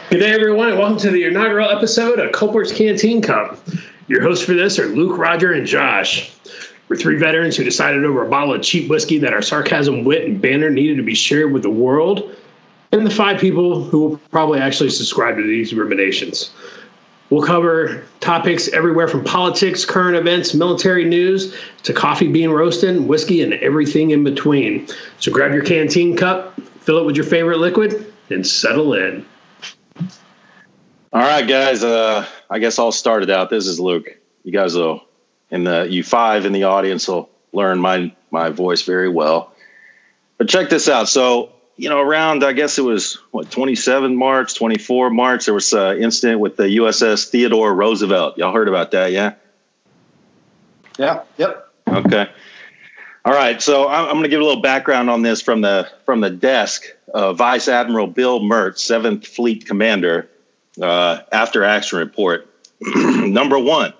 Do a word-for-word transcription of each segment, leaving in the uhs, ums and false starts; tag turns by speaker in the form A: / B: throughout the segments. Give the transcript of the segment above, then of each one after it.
A: Good day, everyone, and welcome to the inaugural episode of Culper's Canteen Cup. Your hosts for this are Luke, Roger, and Josh. We're three veterans who decided over a bottle of cheap whiskey that our sarcasm, wit, and banter needed to be shared with the world, and the five people who will probably actually subscribe to these ruminations. We'll cover topics everywhere from politics, current events, military news, to coffee bean roasting, whiskey, and everything in between. So grab your canteen cup, fill it with your favorite liquid, and settle in.
B: All right, guys. Uh, I guess I'll start it out. This is Luke. You guys will, in the you five in the audience will learn my my voice very well. But check this out. So, you know, around I guess it was what twenty-seven March, twenty-four March, there was an incident with the U S S Theodore Roosevelt. Y'all heard about that, yeah?
C: Yeah. Yep.
B: Okay. All right. So I'm, I'm going to give a little background on this from the from the desk of Vice Admiral Bill Mertz, seventh Fleet Commander. Uh, after action report. Number one,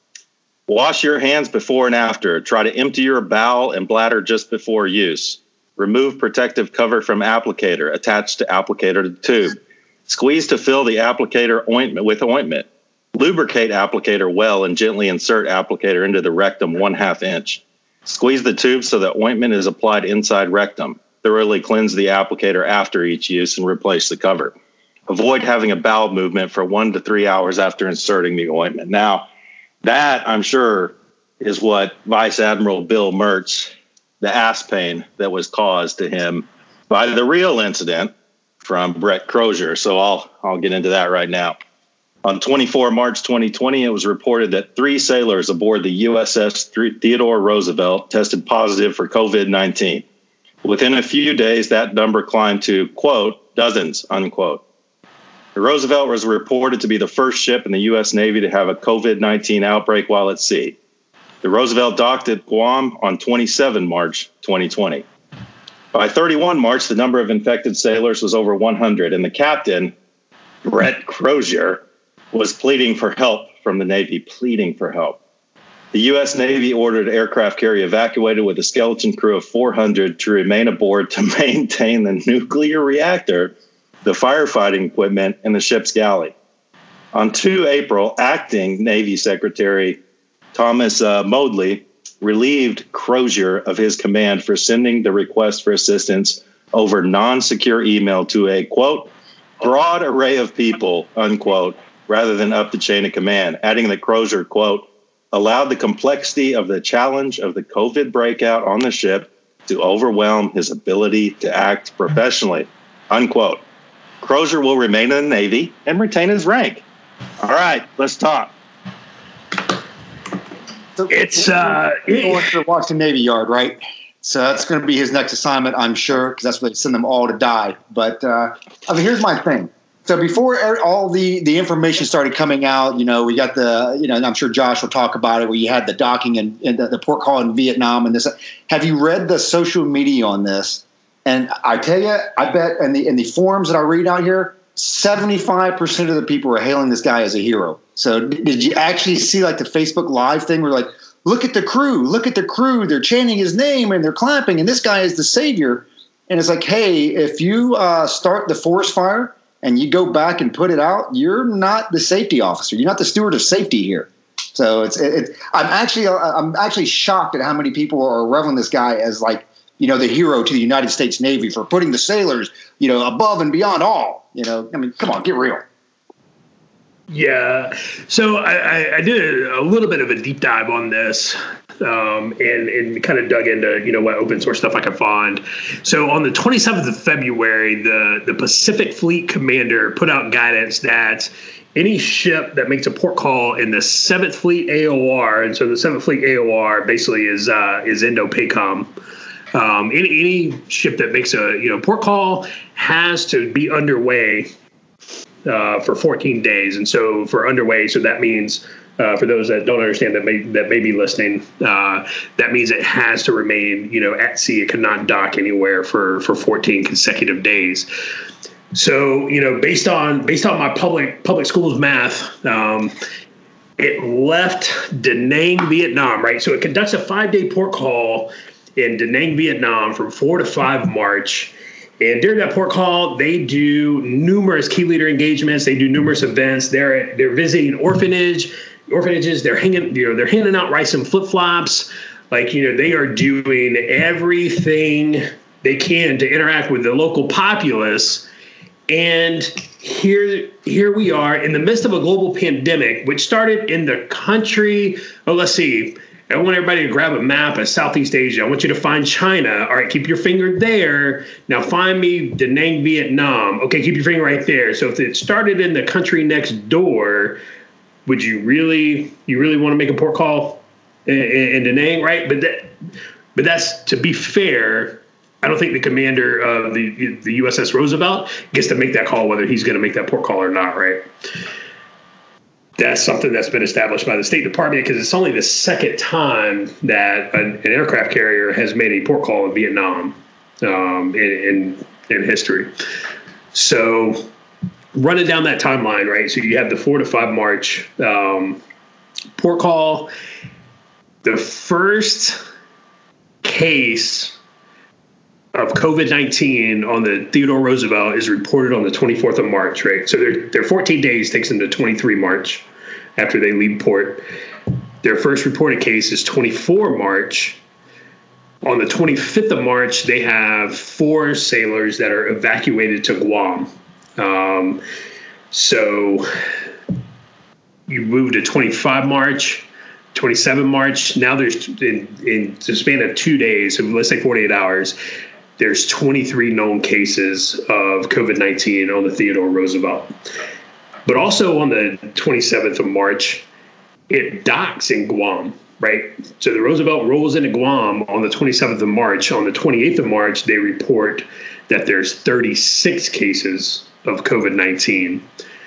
B: wash your hands before and after. Try to empty your bowel and bladder just before use. Remove protective cover from applicator. Attach to applicator to tube. Squeeze to fill the applicator ointment with ointment. Lubricate applicator well and gently insert applicator into the rectum one half inch. Squeeze the tube so the ointment is applied inside rectum. Thoroughly cleanse the applicator after each use and replace the cover. Avoid having a bowel movement for one to three hours after inserting the ointment. Now, that, I'm sure, is what Vice Admiral Bill Mertz, the ass pain that was caused to him by the real incident from Brett Crozier. So I'll I'll get into that right now. On twenty-fourth March twenty twenty, it was reported that three sailors aboard the U S S Theodore Roosevelt tested positive for COVID nineteen. Within a few days, that number climbed to, quote, dozens, unquote. The Roosevelt was reported to be the first ship in the U S Navy to have a COVID nineteen outbreak while at sea. The Roosevelt docked at Guam on twenty-seventh March twenty twenty. By thirty-first March, the number of infected sailors was over one hundred, and the captain, Brett Crozier, was pleading for help from the Navy, pleading for help. The U S Navy ordered aircraft carrier evacuated with a skeleton crew of four hundred to remain aboard to maintain the nuclear reactor, the firefighting equipment, and the ship's galley. On the second of April, acting Navy Secretary Thomas uh, Modly relieved Crozier of his command for sending the request for assistance over non-secure email to a, quote, broad array of people, unquote, rather than up the chain of command, adding that Crozier, quote, allowed the complexity of the challenge of the COVID breakout on the ship to overwhelm his ability to act professionally, unquote. Crozier will remain in the Navy and retain his rank. All right, let's talk.
C: So
A: It's uh,
C: he's going to Washington Navy Yard, right? So that's going to be his next assignment, I'm sure, because that's where they send them all to die. But uh, I mean, here's my thing. So before all the, the information started coming out, you know, we got the, you know, and I'm sure Josh will talk about it, where you had the docking and, and the, the port call in Vietnam and this. Have you read the social media on this? And I tell you, I bet in the in the forums that I read out here, seventy-five percent of the people are hailing this guy as a hero. So did you actually see like the Facebook Live thing where like, look at the crew, look at the crew, they're chanting his name and they're clapping, and this guy is the savior. And it's like, hey, if you uh, start the forest fire and you go back and put it out, you're not the safety officer. You're not the steward of safety here. So it's it, it, I'm actually I'm actually shocked at how many people are reveling this guy as like, you know, the hero to the United States Navy for putting the sailors, you know, above and beyond all. You know, I mean, come on, get real.
A: Yeah. So I, I, I did a little bit of a deep dive on this um, and, and kind of dug into, you know, what open source stuff I could find. So on the twenty-seventh of February, the, the Pacific Fleet Commander put out guidance that any ship that makes a port call in the seventh Fleet A O R, and so the seventh Fleet A O R basically is uh, is Indo-PACOM. Um, any, any ship that makes a you know port call has to be underway uh, for fourteen days, and so for underway, so that means uh, for those that don't understand that may that may be listening, uh, that means it has to remain you know at sea. It cannot dock anywhere for for fourteen consecutive days. So you know based on based on my public public schools math. Um, It left Da Nang, Vietnam, right? So it conducts a five-day port call in Da Nang, Vietnam from four to five March. And during that port call, they do numerous key leader engagements. They do numerous events. They're they're visiting orphanage orphanages. They're hanging, you know, they're handing out rice and flip flops. Like, you know, they are doing everything they can to interact with the local populace. And here, here we are in the midst of a global pandemic, which started in the country. Oh, let's see. I want everybody to grab a map of Southeast Asia. I want you to find China. All right, keep your finger there. Now find me Da Nang, Vietnam. Okay, keep your finger right there. So if it started in the country next door, would you really, you really want to make a port call in, in Da Nang, right? But that, but that's, to be fair, I don't think the commander of the the U S S Roosevelt gets to make that call, whether he's going to make that port call or not, right? That's something that's been established by the State Department, because it's only the second time that an, an aircraft carrier has made a port call in Vietnam um, in, in in history. So running down that timeline, right? So you have the four to five March um, port call. The first case of COVID nineteen on the Theodore Roosevelt is reported on the twenty-fourth of March, right? So their their fourteen days takes them to twenty-three March after they leave port. Their first reported case is twenty-four March. On the twenty-fifth of March, they have four sailors that are evacuated to Guam. Um, so you move to twenty-five March, twenty-seven March. Now there's in, in the span of two days, so let's say forty-eight hours, there's twenty-three known cases of COVID nineteen on the Theodore Roosevelt. But also on the twenty-seventh of March, it docks in Guam, right? So the Roosevelt rolls into Guam on the twenty-seventh of March. On the twenty-eighth of March, they report that there's thirty-six cases of COVID nineteen.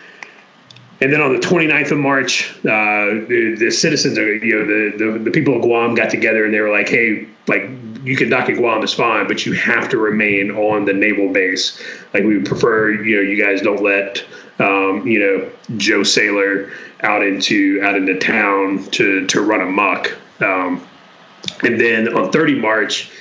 A: And then on the twenty-ninth of March, uh, the, the citizens, are, you know, the, the, the people of Guam got together and they were like, hey, like, you can dock at Guam, it's fine, but you have to remain on the naval base. Like, we would prefer, you know, you guys don't let, um, you know, Joe Sailor out into out into town to, to run amok. Um, and then on thirtieth of March,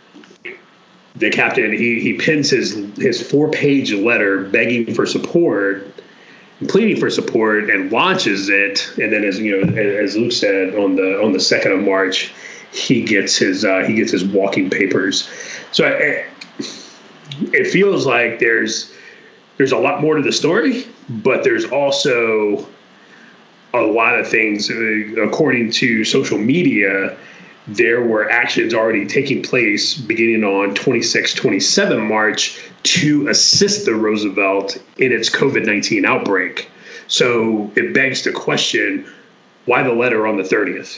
A: the captain, he, he pins his, his four-page letter begging for support, pleading for support, and launches it. And then, as you know, as Luke said, on the on the second of March, he gets his uh, he gets his walking papers. So I, it feels like there's there's a lot more to the story, but there's also a lot of things. According to social media, there were actions already taking place beginning on twenty-six, twenty-seven March to assist the Roosevelt in its COVID nineteen outbreak. So it begs the question, why the letter on the thirtieth?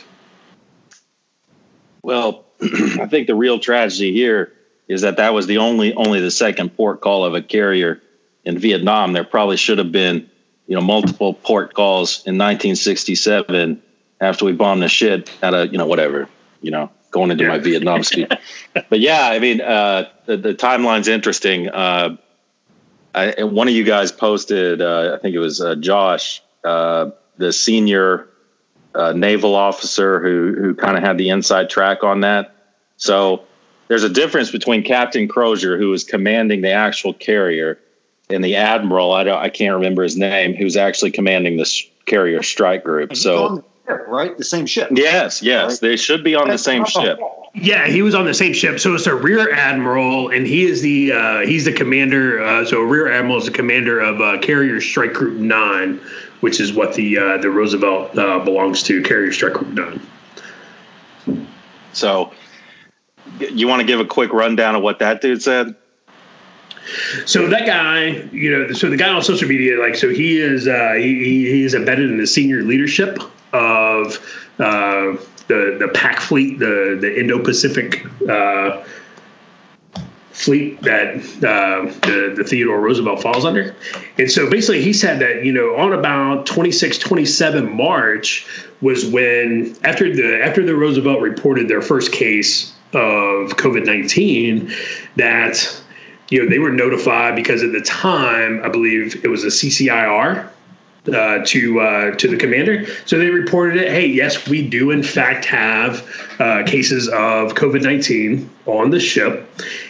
B: Well, I think the real tragedy here is that that was the only only the second port call of a carrier in Vietnam. There probably should have been, you know, multiple port calls in nineteen sixty-seven after we bombed the shit out of, you know, whatever, you know, going into yeah. my Vietnam speech. But yeah, I mean, uh, the, the timeline's interesting. Uh, I, one of you guys posted, uh, I think it was uh, Josh, uh, the senior uh, naval officer who who kind of had the inside track on that. So there's a difference between Captain Crozier, who was commanding the actual carrier, and the admiral, I don't, I can't remember his name, who's actually commanding this carrier strike group. So,
C: right, the same ship.
B: Yes, yes, right? They should be on the same ship.
A: Yeah, he was on the same ship. So it's a rear admiral, and he is the uh, he's the commander. Uh, so a rear admiral is the commander of uh, Carrier Strike Group Nine, which is what the uh, the Roosevelt uh, belongs to. Carrier Strike Group Nine.
B: So, you want to give a quick rundown of what that dude said?
A: So that guy, you know, so the guy on social media, like, so he is uh, he he is embedded in the senior leadership of uh, the the PAC fleet, the the Indo-Pacific uh, fleet that uh, the the Theodore Roosevelt falls under. And so basically, he said that, you know, on about twenty-six, twenty-seven March was when after the after the Roosevelt reported their first case of COVID nineteen, that, you know, they were notified because at the time, I believe it was a C C I R uh, to uh, to the commander. So they reported it. Hey, yes, we do in fact have uh, cases of COVID nineteen on the ship.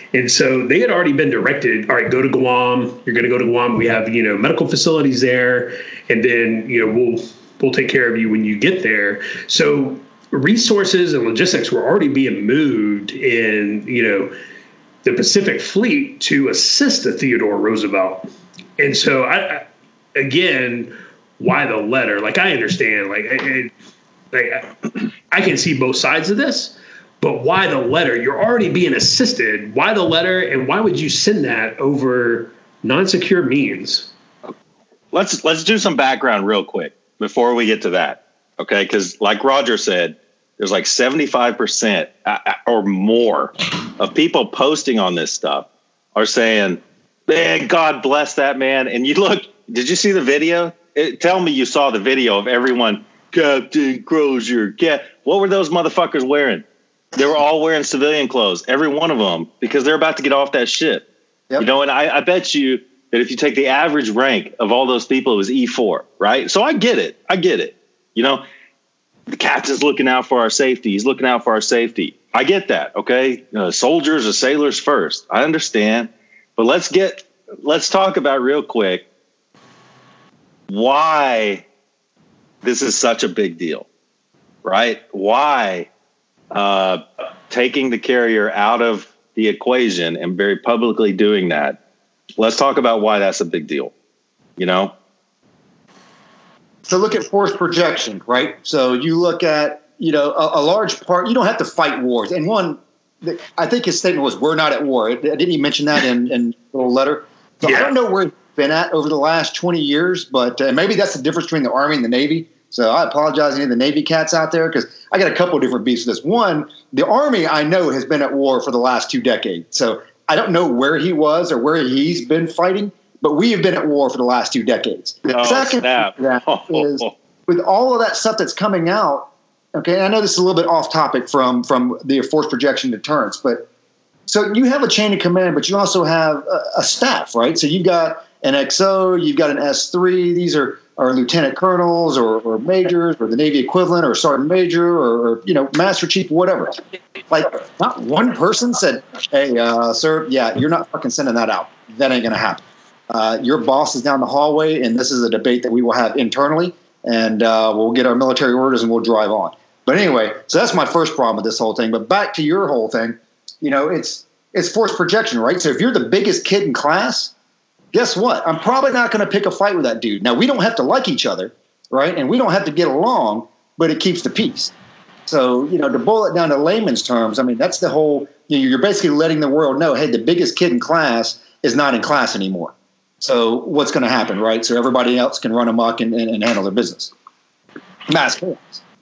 A: And so they had already been directed, all right, go to Guam. You're going to go to Guam. We have, you know, medical facilities there. And then, you know, we'll we'll take care of you when you get there. So resources and logistics were already being moved in, you know, the Pacific Fleet to assist the Theodore Roosevelt. And so, I, I again, why the letter? Like, I understand, like, I, like I can see both sides of this, but why the letter? You're already being assisted. Why the letter? And why would you send that over non-secure means?
B: Let's let's do some background real quick before we get to that, okay? Because like Roger said, there's like seventy-five percent or more of people posting on this stuff are saying, man, God bless that man. And you look, did you see the video? It, tell me you saw the video of everyone, Captain Crozier. Cap. What were those motherfuckers wearing? They were all wearing civilian clothes, every one of them, because they're about to get off that ship. Yep. You know, and I, I bet you that if you take the average rank of all those people, it was E four, right? So I get it. I get it. You know, the captain's looking out for our safety. He's looking out for our safety. I get that, okay? Uh, soldiers or sailors first. I understand. But let's get, let's talk about real quick why this is such a big deal, right? Why uh, taking the carrier out of the equation and very publicly doing that. Let's talk about why that's a big deal, you know?
C: So look at force projection, right? So you look at, you know, a, a large part, you don't have to fight wars. And one, I think his statement was, we're not at war. Didn't he mention that in, in a little letter? So yeah. I don't know where he's been at over the last twenty years, but uh, maybe that's the difference between the Army and the Navy. So I apologize to any of the Navy cats out there, because I got a couple of different beats for this. One, the Army, I know, has been at war for the last two decades. So I don't know where he was or where he's been fighting, but we have been at war for the last two decades. The
B: oh,
C: second
B: snap.
C: thing is, with all of that stuff that's coming out, okay, I know this is a little bit off topic from, from the force projection deterrence, but so you have a chain of command, but you also have a, a staff, right? So you've got an X O, you've got an S three. These are, are lieutenant colonels or, or majors or the Navy equivalent or sergeant major or, or, you know, master chief, whatever. Like, not one person said, hey, uh, sir, yeah, you're not fucking sending that out. That ain't going to happen. Uh, your boss is down the hallway, and this is a debate that we will have internally, and uh, we'll get our military orders and we'll drive on. But anyway, so that's my first problem with this whole thing. But back to your whole thing, you know, it's it's force projection, right? So if you're the biggest kid in class, guess what? I'm probably not going to pick a fight with that dude. Now, we don't have to like each other, right? And we don't have to get along, but it keeps the peace. So, you know, to boil it down to layman's terms, I mean, that's the whole, you know, you're basically letting the world know, hey, the biggest kid in class is not in class anymore. So what's going to happen, right? So everybody else can run amok and, and, and handle their business. Mass chaos.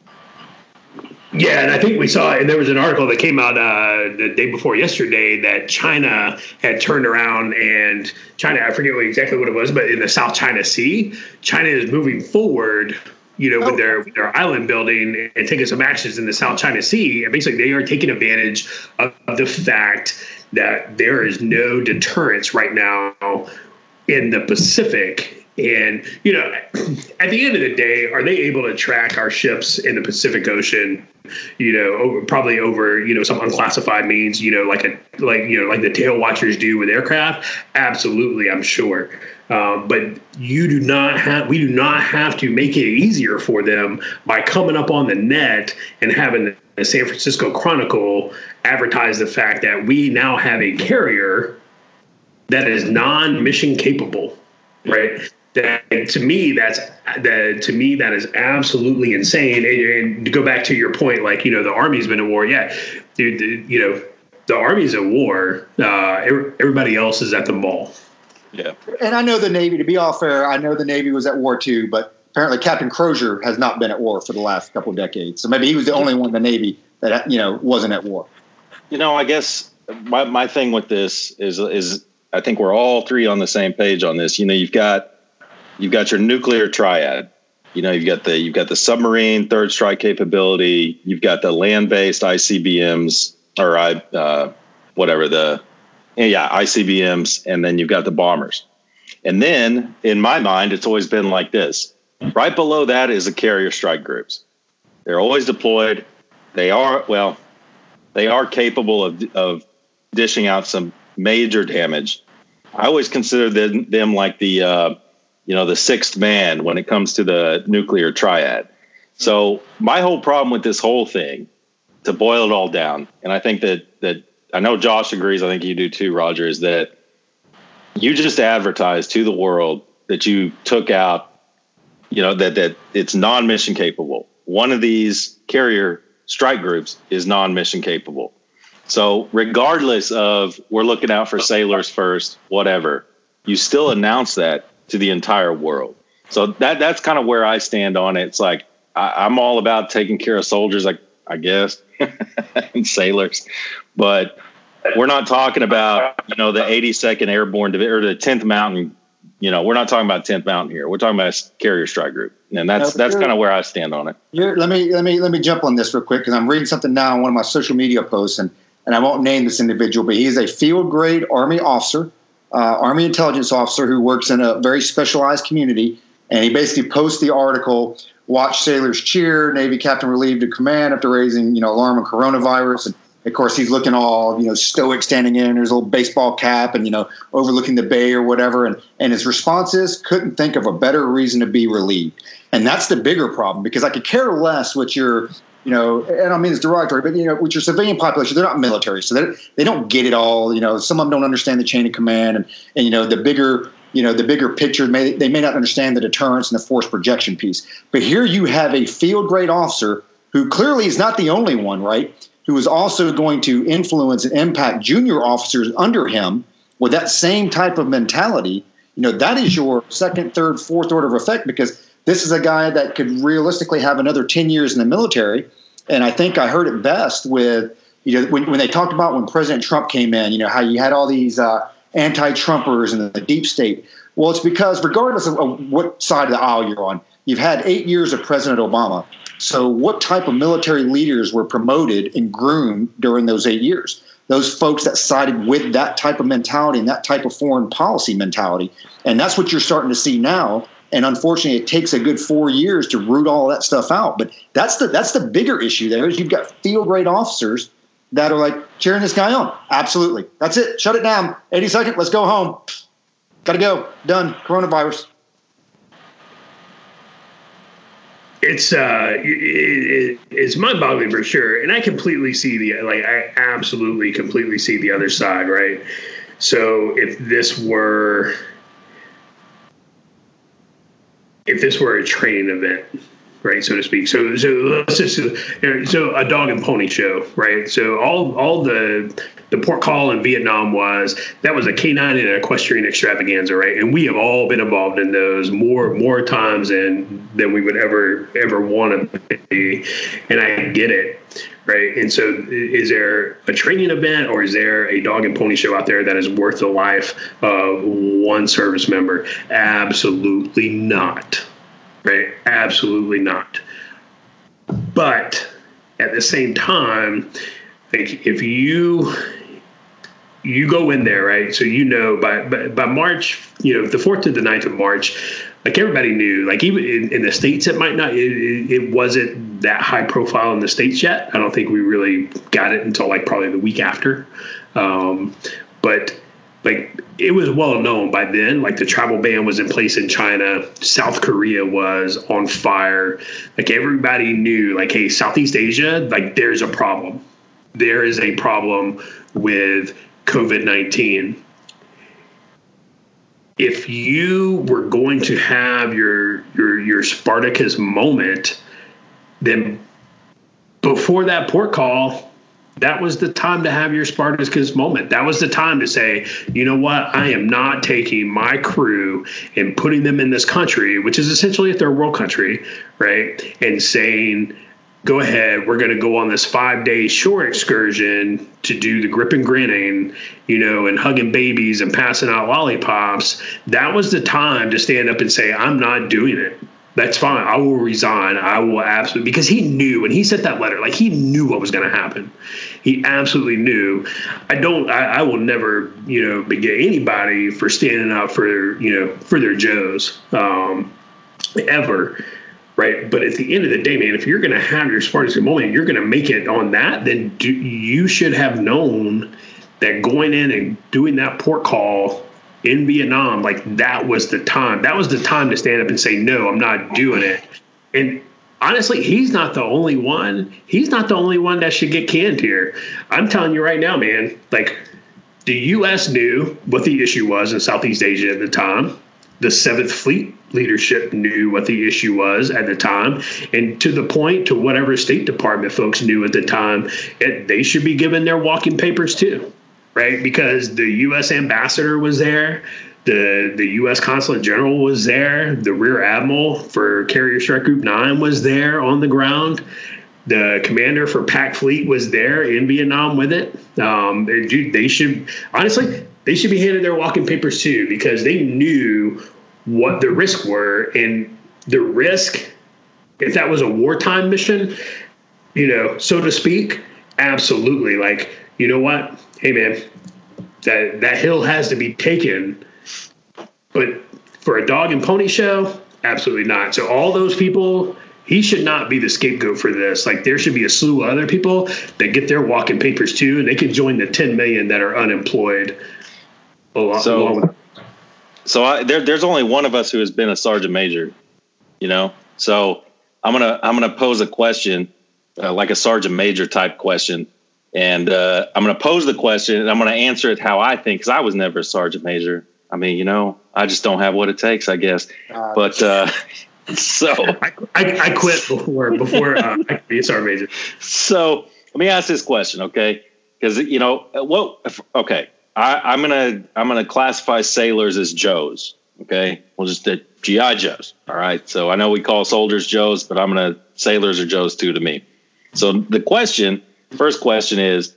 A: Yeah, and I think we saw, and there was an article that came out uh, the day before yesterday that China had turned around, and China, I forget what, exactly what it was, but in the South China Sea, China is moving forward, you know, with their with their island building and taking some actions in the South China Sea. And basically, they are taking advantage of the fact that there is no deterrence right now in the Pacific. And, you know, at the end of the day, are they able to track our ships in the Pacific Ocean, you know, over, probably over, you know, some unclassified means, you know, like a like, you know, like the tail watchers do with aircraft? Absolutely, I'm sure. Um, but you do not have we do not have to make it easier for them by coming up on the net and having the San Francisco Chronicle advertise the fact that we now have a carrier that is non-mission capable, right? That, to me, that's that. To me, that is absolutely insane. And, and to go back to your point, like, you know, the Army's been at war. Yeah, dude, the, you know, the Army's at war. Uh, everybody else is at the mall.
B: Yeah.
C: And I know the Navy. To be all fair, I know the Navy was at war too. But apparently, Captain Crozier has not been at war for the last couple of decades. So maybe he was the only one in the Navy that, you know, wasn't at war.
B: You know, I guess my my thing with this is is I think we're all three on the same page on this. You know, you've got. You've got your nuclear triad. You know, you've got the you've got the submarine third strike capability. You've got the land-based I C B Ms or I uh, whatever the yeah I C B Ms, and then you've got the bombers. And then, in my mind, it's always been like this. Right below that is the carrier strike groups. They're always deployed. They are well, they are capable of of dishing out some major damage. I always consider them, them like the, uh, you know, the sixth man when it comes to the nuclear triad. So my whole problem with this whole thing, to boil it all down, and I think that that I know Josh agrees, I think you do too, Roger, is that you just advertised to the world that you took out, you know, that that it's non-mission capable. One of these carrier strike groups is non-mission capable. So regardless of we're looking out for sailors first, whatever, you still announce that to the entire world. So that that's kind of where I stand on it. It's like I, I'm all about taking care of soldiers, like I guess, and sailors, but we're not talking about, you know, the eighty-second Airborne Divi- or the tenth Mountain. You know, we're not talking about tenth Mountain here. We're talking about a carrier strike group, and that's no, that's kind of where I stand on it.
C: Here, let me let me let me jump on this real quick because I'm reading something now on one of my social media posts, and and I won't name this individual, but he is a field grade Army officer, uh, Army intelligence officer who works in a very specialized community, and he basically posts the article. Watch sailors cheer. Navy captain relieved of command after raising, you know, alarm on coronavirus. And of course, he's looking all, you know, stoic, standing in his little baseball cap and, you know, overlooking the bay or whatever. And and his response is, couldn't think of a better reason to be relieved. And that's the bigger problem, because I could care less what your, you know, and I don't mean it's derogatory, but, you know, with your civilian population, they're not military, so they they don't get it all. You know, some of them don't understand the chain of command, and and you know the bigger. You know, the bigger picture, may, they may not understand the deterrence and the force projection piece. But here you have a field grade officer who clearly is not the only one, right, who is also going to influence and impact junior officers under him with that same type of mentality. You know, that is your second, third, fourth order of effect, because this is a guy that could realistically have another ten years in the military. And I think I heard it best with, you know, when, when they talked about when President Trump came in, you know, how you had all these uh, anti-Trumpers and the deep state. Well, it's because regardless of what side of the aisle you're on, you've had eight years of President Obama. So what type of military leaders were promoted and groomed during those eight years? Those folks that sided with that type of mentality and that type of foreign policy mentality. And that's what you're starting to see now. And unfortunately, it takes a good four years to root all that stuff out. But that's the that's the bigger issue there, is you've got field grade officers that are like cheering this guy on. Absolutely. That's it. Shut it down. eighty second. Let's go home. Got to go. Done. Coronavirus.
A: It's uh, it, it, it's mind-boggling for sure, and I completely see the like. I absolutely, completely see the other side, right? So if this were, if this were a training event, right, so to speak. So, so let's just so a dog and pony show, right? So all all the the port call in Vietnam was that was a canine and equestrian extravaganza, right? And we have all been involved in those more more times than than we would ever ever want to be. And I get it, right? And so, is there a training event, or is there a dog and pony show out there that is worth the life of one service member? Absolutely not. Right? Absolutely not. But at the same time, like if you you go in there, right? So you know by by, by March, you know, the fourth to the ninth of March, like everybody knew, like even in, in the States, it might not, it, it, it wasn't that high profile in the States yet. I don't think we really got it until like probably the week after. Um, but like it was well known by then, like the travel ban was in place in China. South Korea was on fire. Like everybody knew, like, hey, Southeast Asia, like there's a problem. There is a problem with COVID nineteen. If you were going to have your your your Spartacus moment, then before that port call, that was the time to have your Spartacus moment. That was the time to say, you know what, I am not taking my crew and putting them in this country, which is essentially a third world country, right? And saying, go ahead, we're going to go on this five-day shore excursion to do the grip and grinning, you know, and hugging babies and passing out lollipops. That was the time to stand up and say, I'm not doing it. That's fine. I will resign. I will absolutely, because he knew when he sent that letter, like he knew what was going to happen. He absolutely knew. I don't, I, I will never, you know, begin anybody for standing up for, you know, for their Joes, um, ever. Right. But at the end of the day, man, if you're going to have your Spartacus moment, you're going to make it on that, then do, you should have known that going in and doing that port call in Vietnam, like that was the time. That was the time to stand up and say, no, I'm not doing it. And honestly, he's not the only one. He's not the only one that should get canned here. I'm telling you right now, man, like the U S knew what the issue was in Southeast Asia at the time. The Seventh Fleet leadership knew what the issue was at the time. And to the point, to whatever State Department folks knew at the time, it, they should be given their walking papers too, right? Because the U S ambassador was there. The the U S Consulate General was there. The Rear Admiral for Carrier Strike Group nine was there on the ground. The commander for Pac Fleet was there in Vietnam with it. Um, they, they should, honestly, they should be handed their walking papers too, because they knew what the risks were. And the risk, if that was a wartime mission, you know, so to speak, absolutely. Like, you know what? Hey, man, that, that hill has to be taken. But for a dog and pony show, absolutely not. So all those people, he should not be the scapegoat for this. Like, there should be a slew of other people that get their walking papers too, and they can join the ten million that are unemployed. Along,
B: so,
A: along with
B: so I, there, there's only one of us who has been a sergeant major, you know. So I'm gonna I'm gonna pose a question, uh, like a sergeant major type question, and uh, I'm gonna pose the question, and I'm gonna answer it how I think, because I was never a sergeant major. I mean, you know, I just don't have what it takes, I guess. Uh, but uh, so
A: I, I, I quit before before uh, I could be a sergeant major.
B: So let me ask this question, okay? Because you know what? Okay, I, I'm gonna I'm gonna classify sailors as Joes. Okay, we'll just do G I Joes. All right. So I know we call soldiers Joes, but I'm gonna sailors are Joes too to me. So the question, first question is,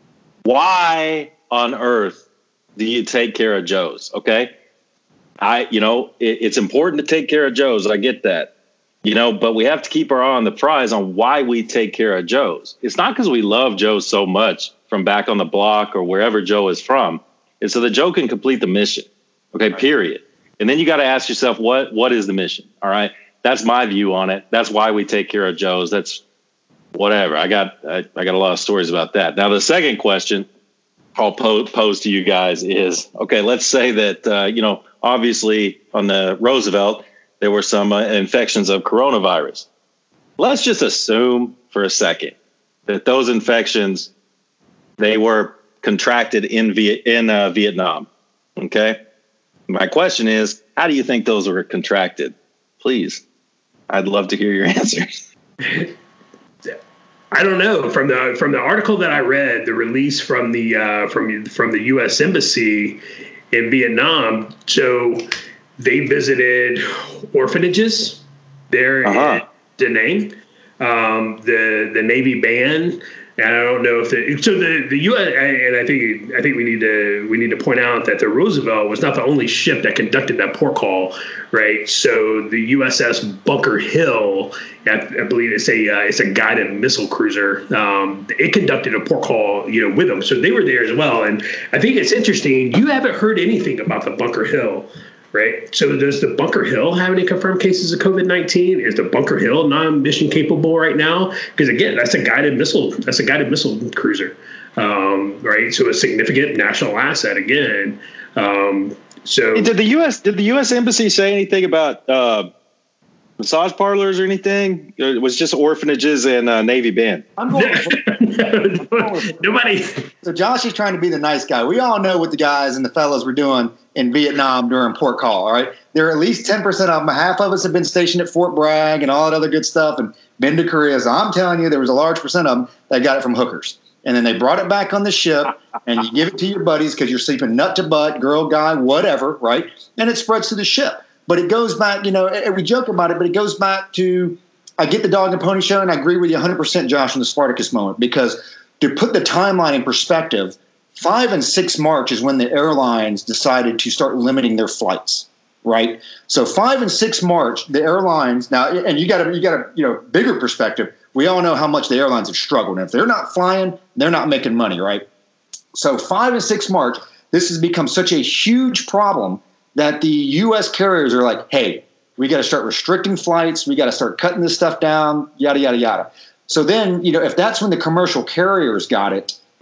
B: why on earth do you take care of Joes? Okay. I, you know, it, it's important to take care of Joes. I get that, you know, but we have to keep our eye on the prize on why we take care of Joes. It's not because we love Joe so much from back on the block or wherever Joe is from. It's so that Joe can complete the mission. Okay. Period. And then you got to ask yourself, what, what is the mission? All right. That's my view on it. That's why we take care of Joes. That's whatever. I got, I, I got a lot of stories about that. Now, the second question I'll pose to you guys is, okay, let's say that, uh, you know, obviously on the Roosevelt, there were some uh, infections of coronavirus. Let's just assume for a second that those infections, they were contracted in Viet- in uh, Vietnam. Okay. My question is, how do you think those were contracted? Please. I'd love to hear your answers.
A: I don't know. From the from the article that I read, the release from the uh, from from the U S Embassy in Vietnam, so they visited orphanages there uh-huh. in Da Nang. Um, the the Navy band, and I don't know if the so the the U S and I think I think we need to we need to point out that the Roosevelt was not the only ship that conducted that port call, right? So the U S S Bunker Hill, I, I believe it's a uh, it's a guided missile cruiser. Um, it conducted a port call, you know, with them, so they were there as well. And I think it's interesting. You haven't heard anything about the Bunker Hill. Right. So does the Bunker Hill have any confirmed cases of COVID nineteen? Is the Bunker Hill non-mission capable right now? Because again, that's a guided missile. That's a guided missile cruiser. Um, right. So a significant national asset again. Um, so
B: did the U S did the U S Embassy say anything about uh, massage parlors or anything? It was just orphanages and uh, Navy band.
C: I'm going.
A: Nobody.
C: So Josh is trying to be the nice guy. We all know what the guys and the fellas were doing in Vietnam during port call. All right, there are at least ten percent of them. Half of us have been stationed at Fort Bragg and all that other good stuff, and been to Korea. So I'm telling you, there was a large percent of them that got it from hookers, and then they brought it back on the ship, and you give it to your buddies because you're sleeping nut to butt, girl, guy, whatever, right? And it spreads to the ship. But it goes back, you know, and we joke about it, but it goes back to, I get the dog and pony show, and I agree with you one hundred percent, Josh, in the Spartacus moment, because to put the timeline in perspective, five and six March is when the airlines decided to start limiting their flights, right? So five and six March, the airlines now, and you got to, you got a, you know, bigger perspective. We all know how much the airlines have struggled. And if they're not flying, they're not making money, right? So five and six March, this has become such a huge problem that the U S carriers are like, hey, we got to start restricting flights. We got to start cutting this stuff down, yada, yada, yada. So then, you know, if that's when the commercial carriers got it,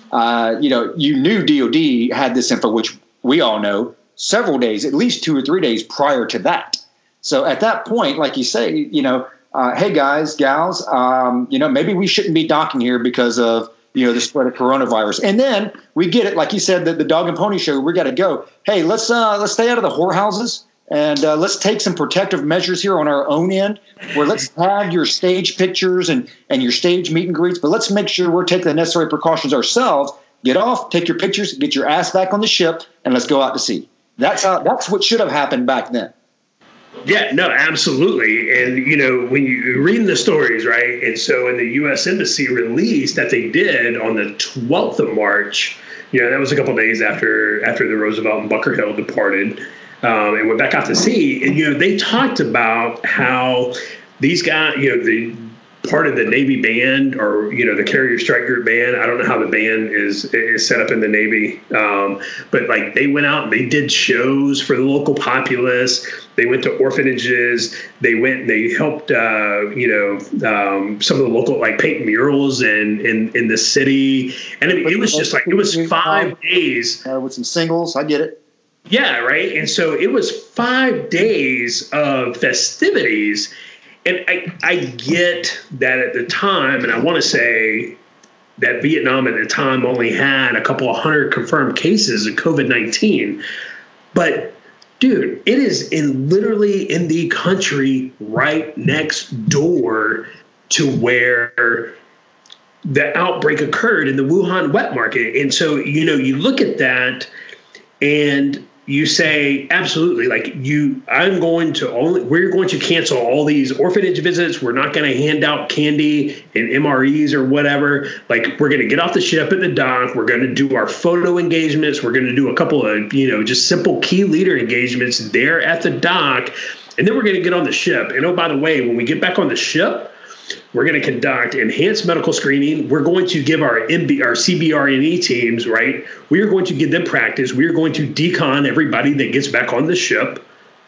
C: uh, you know, you knew D O D had this info, which we all know, several days, at least two or three days prior to that. So at that point, like you say, you know, uh, hey guys, gals, um, you know, maybe we shouldn't be docking here because of, you know, the spread of coronavirus. And then we get it, like you said, the, the dog and pony show, we got to go. Hey, let's uh, let's stay out of the whorehouses and uh, let's take some protective measures here on our own end, where let's tag your stage pictures and, and your stage meet and greets, but let's make sure we're taking the necessary precautions ourselves. Get off, take your pictures, get your ass back on the ship, and let's go out to sea. That's how. That's what should have happened back then.
A: Yeah, no, absolutely. And, you know, when you read the stories, right, and so in the U S Embassy release that they did on the twelfth of March, you know, that was a couple of days after after the Roosevelt and Bunker Hill departed um, and went back out to sea. And, you know, they talked about how these guys, you know, the part of the Navy band, or, you know, the Carrier Strike Group band. I don't know how the band is is set up in the Navy, um, but like they went out and they did shows for the local populace. They went to orphanages. They went and they helped, uh, you know, um, some of the local, like paint murals in in, in the city. And it, it was just like, it was five days
C: uh, with some singles. I get it.
A: Yeah, right. And so it was five days of festivities. And I, I get that at the time, and I want to say that Vietnam at the time only had a couple of hundred confirmed cases of COVID nineteen. But, dude, it is in literally in the country right next door to where the outbreak occurred in the Wuhan wet market. And so, you know, you look at that and you say, absolutely, like you, I'm going to only, we're going to cancel all these orphanage visits. We're not going to hand out candy and M R Es or whatever. Like, we're going to get off the ship at the dock. We're going to do our photo engagements. We're going to do a couple of, you know, just simple key leader engagements there at the dock. And then we're going to get on the ship. And oh, by the way, when we get back on the ship, we're going to conduct enhanced medical screening. We're going to give our M B, our C B R N E teams, right? We are going to give them practice. We are going to decon everybody that gets back on the ship.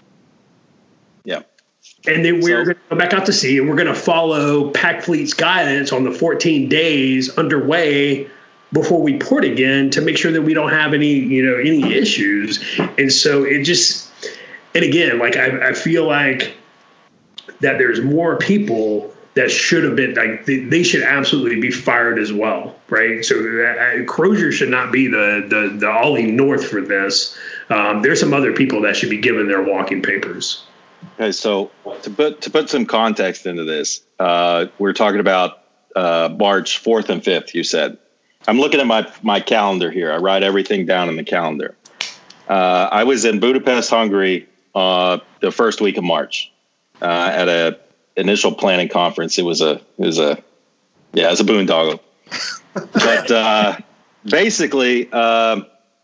B: Yeah.
A: And then we're
B: So,
A: going to go back out to sea, and we're going to follow Pac Fleet's guidance on the fourteen days underway before we port again to make sure that we don't have any, you know, any issues. And so it just, and again, like I, I feel like that there's more people that should have been, like, they, they should absolutely be fired as well, right? So uh, Crozier should not be the the the Ollie North for this. Um, there's some other people that should be given their walking papers.
B: Okay, so to put to put some context into this, uh, we're talking about uh, March fourth and fifth. You said. I'm looking at my my calendar here. I write everything down in the calendar. Uh, I was in Budapest, Hungary, uh, the first week of March uh, at a initial planning conference. It was a, it was a, yeah, it was a boondoggle. But uh, basically, uh,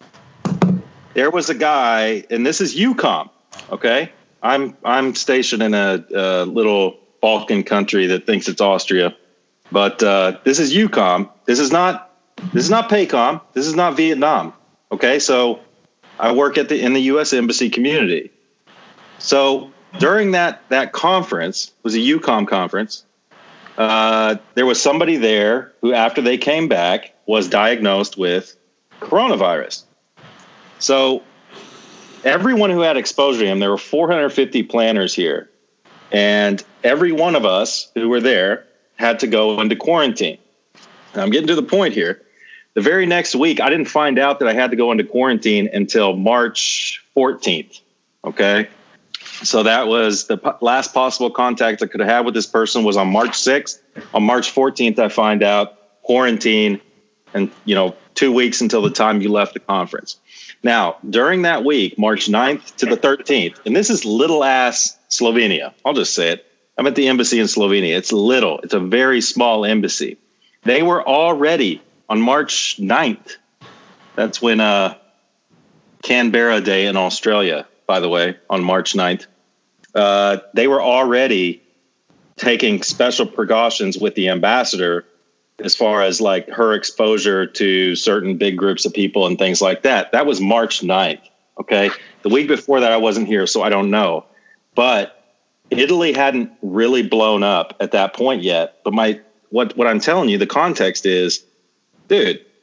B: there was a guy, and this is EUCOM. Okay, I'm I'm stationed in a, a little Balkan country that thinks it's Austria, but uh, this is EUCOM. This is not this is not PACOM. This is not Vietnam. Okay, so I work at the in the U S Embassy community. So during that that conference, it was a EUCOM conference, uh, there was somebody there who, after they came back, was diagnosed with coronavirus. So everyone who had exposure to him, there were four hundred fifty planners here, and every one of us who were there had to go into quarantine. And I'm getting to the point here. The very next week, I didn't find out that I had to go into quarantine until March fourteenth. Okay. So that was the po- last possible contact I could have had with this person was on March sixth. On March fourteenth, I find out quarantine and, you know, two weeks until the time you left the conference. Now, during that week, March ninth to the thirteenth, and this is little ass Slovenia. I'll just say it. I'm at the embassy in Slovenia. It's little. It's a very small embassy. They were already on March ninth. That's when uh, Canberra Day in Australia, by the way, on March ninth, uh, they were already taking special precautions with the ambassador as far as like her exposure to certain big groups of people and things like that. That was March ninth. Okay. The week before that, I wasn't here, so I don't know. But Italy hadn't really blown up at that point yet. But my what what I'm telling you, the context is, dude,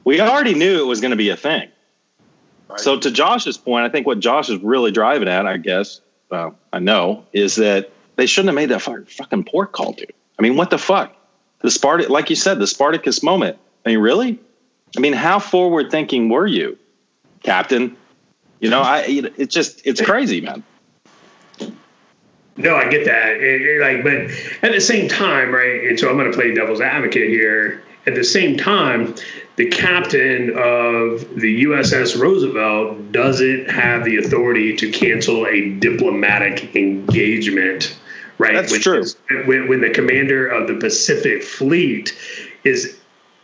B: we already knew it was going to be a thing.
C: Right.
B: So to Josh's point, I think what Josh is really driving at, I guess, well, I know, is that they shouldn't have made that fucking port call, dude. I mean, what the fuck? The Sparta, like you said, the Spartacus moment. I mean, really? I mean, how forward thinking were you, Captain? You know, I it's just it's crazy, man.
A: No, I get that. It, it, like, but at the same time, right? And so I'm going to play devil's advocate here. At the same time, the captain of the U S S Roosevelt doesn't have the authority to cancel a diplomatic engagement, right?
B: That's
A: when,
B: true.
A: When, when the commander of the Pacific Fleet is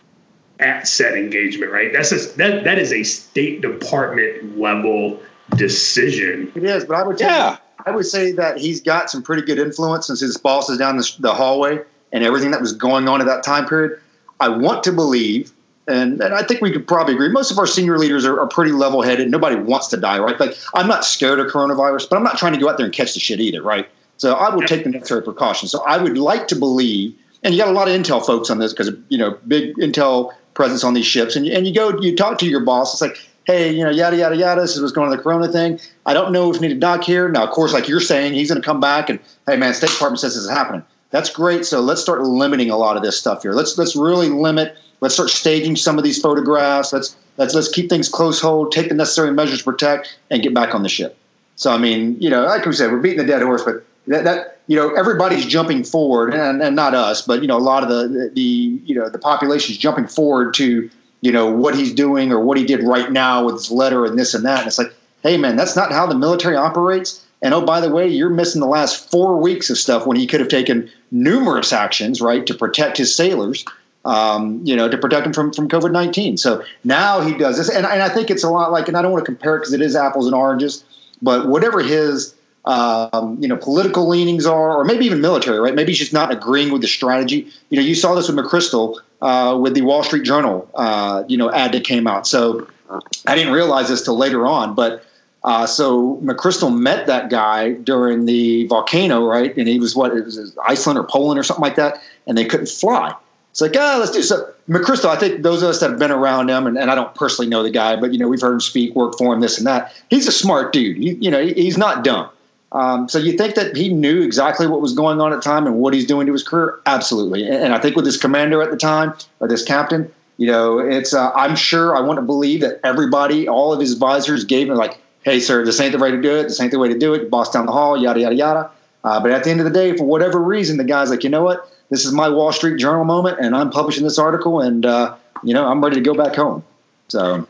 A: at said engagement, right? That's a, that that is a State Department level decision.
C: It is, but I would tell
B: yeah.
C: you, I would say that he's got some pretty good influence since his boss is down the, the hallway and everything that was going on at that time period. I want to believe, and, and I think we could probably agree, most of our senior leaders are, are pretty level-headed. Nobody wants to die, right? Like, I'm not scared of coronavirus, but I'm not trying to go out there and catch the shit either, right? So I will take the necessary precautions. So I would like to believe, and you got a lot of intel folks on this because, you know, big intel presence on these ships, and you, and you go, you talk to your boss, it's like, hey, you know, yada, yada, yada, this is what's going on the corona thing. I don't know if we need to dock here. Now, of course, like you're saying, he's going to come back and, hey, man, State Department says this is happening. That's great. So let's start limiting a lot of this stuff here. Let's let's really limit. Let's start staging some of these photographs. Let's let's let's keep things close hold, take the necessary measures to protect, and get back on the ship. So, I mean, you know, like we said, we're beating the dead horse, but that, that you know, everybody's jumping forward, and, and not us, but, you know, a lot of the, the, you know, the population is jumping forward to, you know, what he's doing or what he did right now with his letter and this and that. And it's like, hey, man, that's not how the military operates. And, oh, by the way, you're missing the last four weeks of stuff when he could have taken numerous actions, right, to protect his sailors, um, you know, to protect them from, from COVID nineteen. So now he does this. And, and I think it's a lot like, and I don't want to compare it because it is apples and oranges, but whatever his, um, you know, political leanings are, or maybe even military, right, maybe he's just not agreeing with the strategy. You know, you saw this with McChrystal uh, with the Wall Street Journal, uh, you know, ad that came out. So I didn't realize this till later on, but Uh, so McChrystal met that guy during the volcano, right? And he was what, it was Iceland or Poland or something like that, and they couldn't fly. It's like, ah, oh, let's do so. McChrystal, I think those of us that have been around him, and, and I don't personally know the guy, but, you know, we've heard him speak, work for him, this and that. He's a smart dude. He, you know, he, he's not dumb. Um, so you think that he knew exactly what was going on at the time and what he's doing to his career? Absolutely. And, and I think with this commander at the time, or this captain, you know, it's, uh, I'm sure I want to believe that everybody, all of his advisors gave him like, hey, sir, this ain't the way to do it. This ain't the way to do it. Boss down the hall, yada, yada, yada. Uh, but at the end of the day, for whatever reason, the guy's like, you know what? This is my Wall Street Journal moment, and I'm publishing this article, and, uh, you know, I'm ready to go back home. So,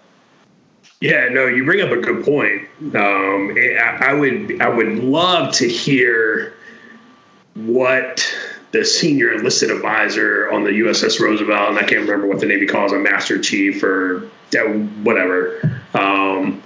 A: yeah, no, you bring up a good point. Um, I, I would I would love to hear what the senior enlisted advisor on the U S S Roosevelt, and I can't remember what the Navy calls a master chief or whatever, um,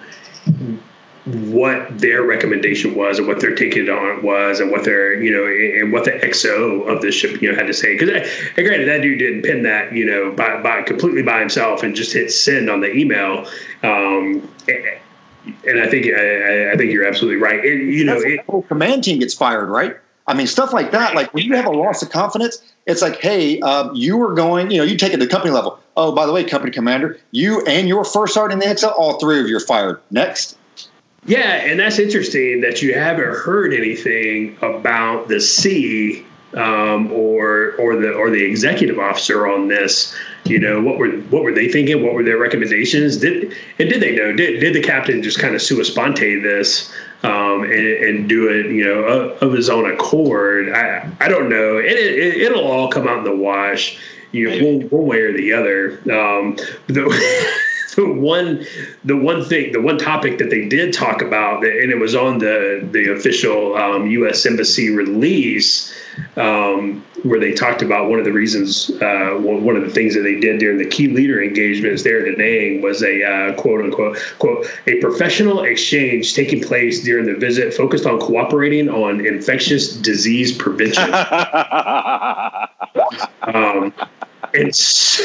A: what their recommendation was and what their take on was and what their, you know, and what the X O of the ship, you know, had to say. Because, granted, that dude didn't pin that, you know, by, by completely by himself and just hit send on the email. Um, and I think I, I think you're absolutely right. It, you know,
C: it, the whole command team gets fired, right? I mean, stuff like that. Like when you have a loss of confidence, it's like, hey, um, you were going, you know, you take it to the company level. Oh, by the way, company commander, you and your first sergeant in the X O, all three of you are fired. Next.
A: Yeah, and that's interesting that you haven't heard anything about the C um, or or the or the executive officer on this. You know, what were what were they thinking? What were their recommendations? Did and did they know? Did did the captain just kind of sua sponte this um, and, and do it, you know, of, of his own accord? I I don't know. It, it it'll all come out in the wash, you know, one, one way or the other. Um, the, The one, the one thing, the one topic that they did talk about, and it was on the the official um, U S Embassy release, um, where they talked about one of the reasons, uh, one of the things that they did during the key leader engagements there in Da Nang was a uh, quote unquote quote a professional exchange taking place during the visit focused on cooperating on infectious disease prevention. um, And so,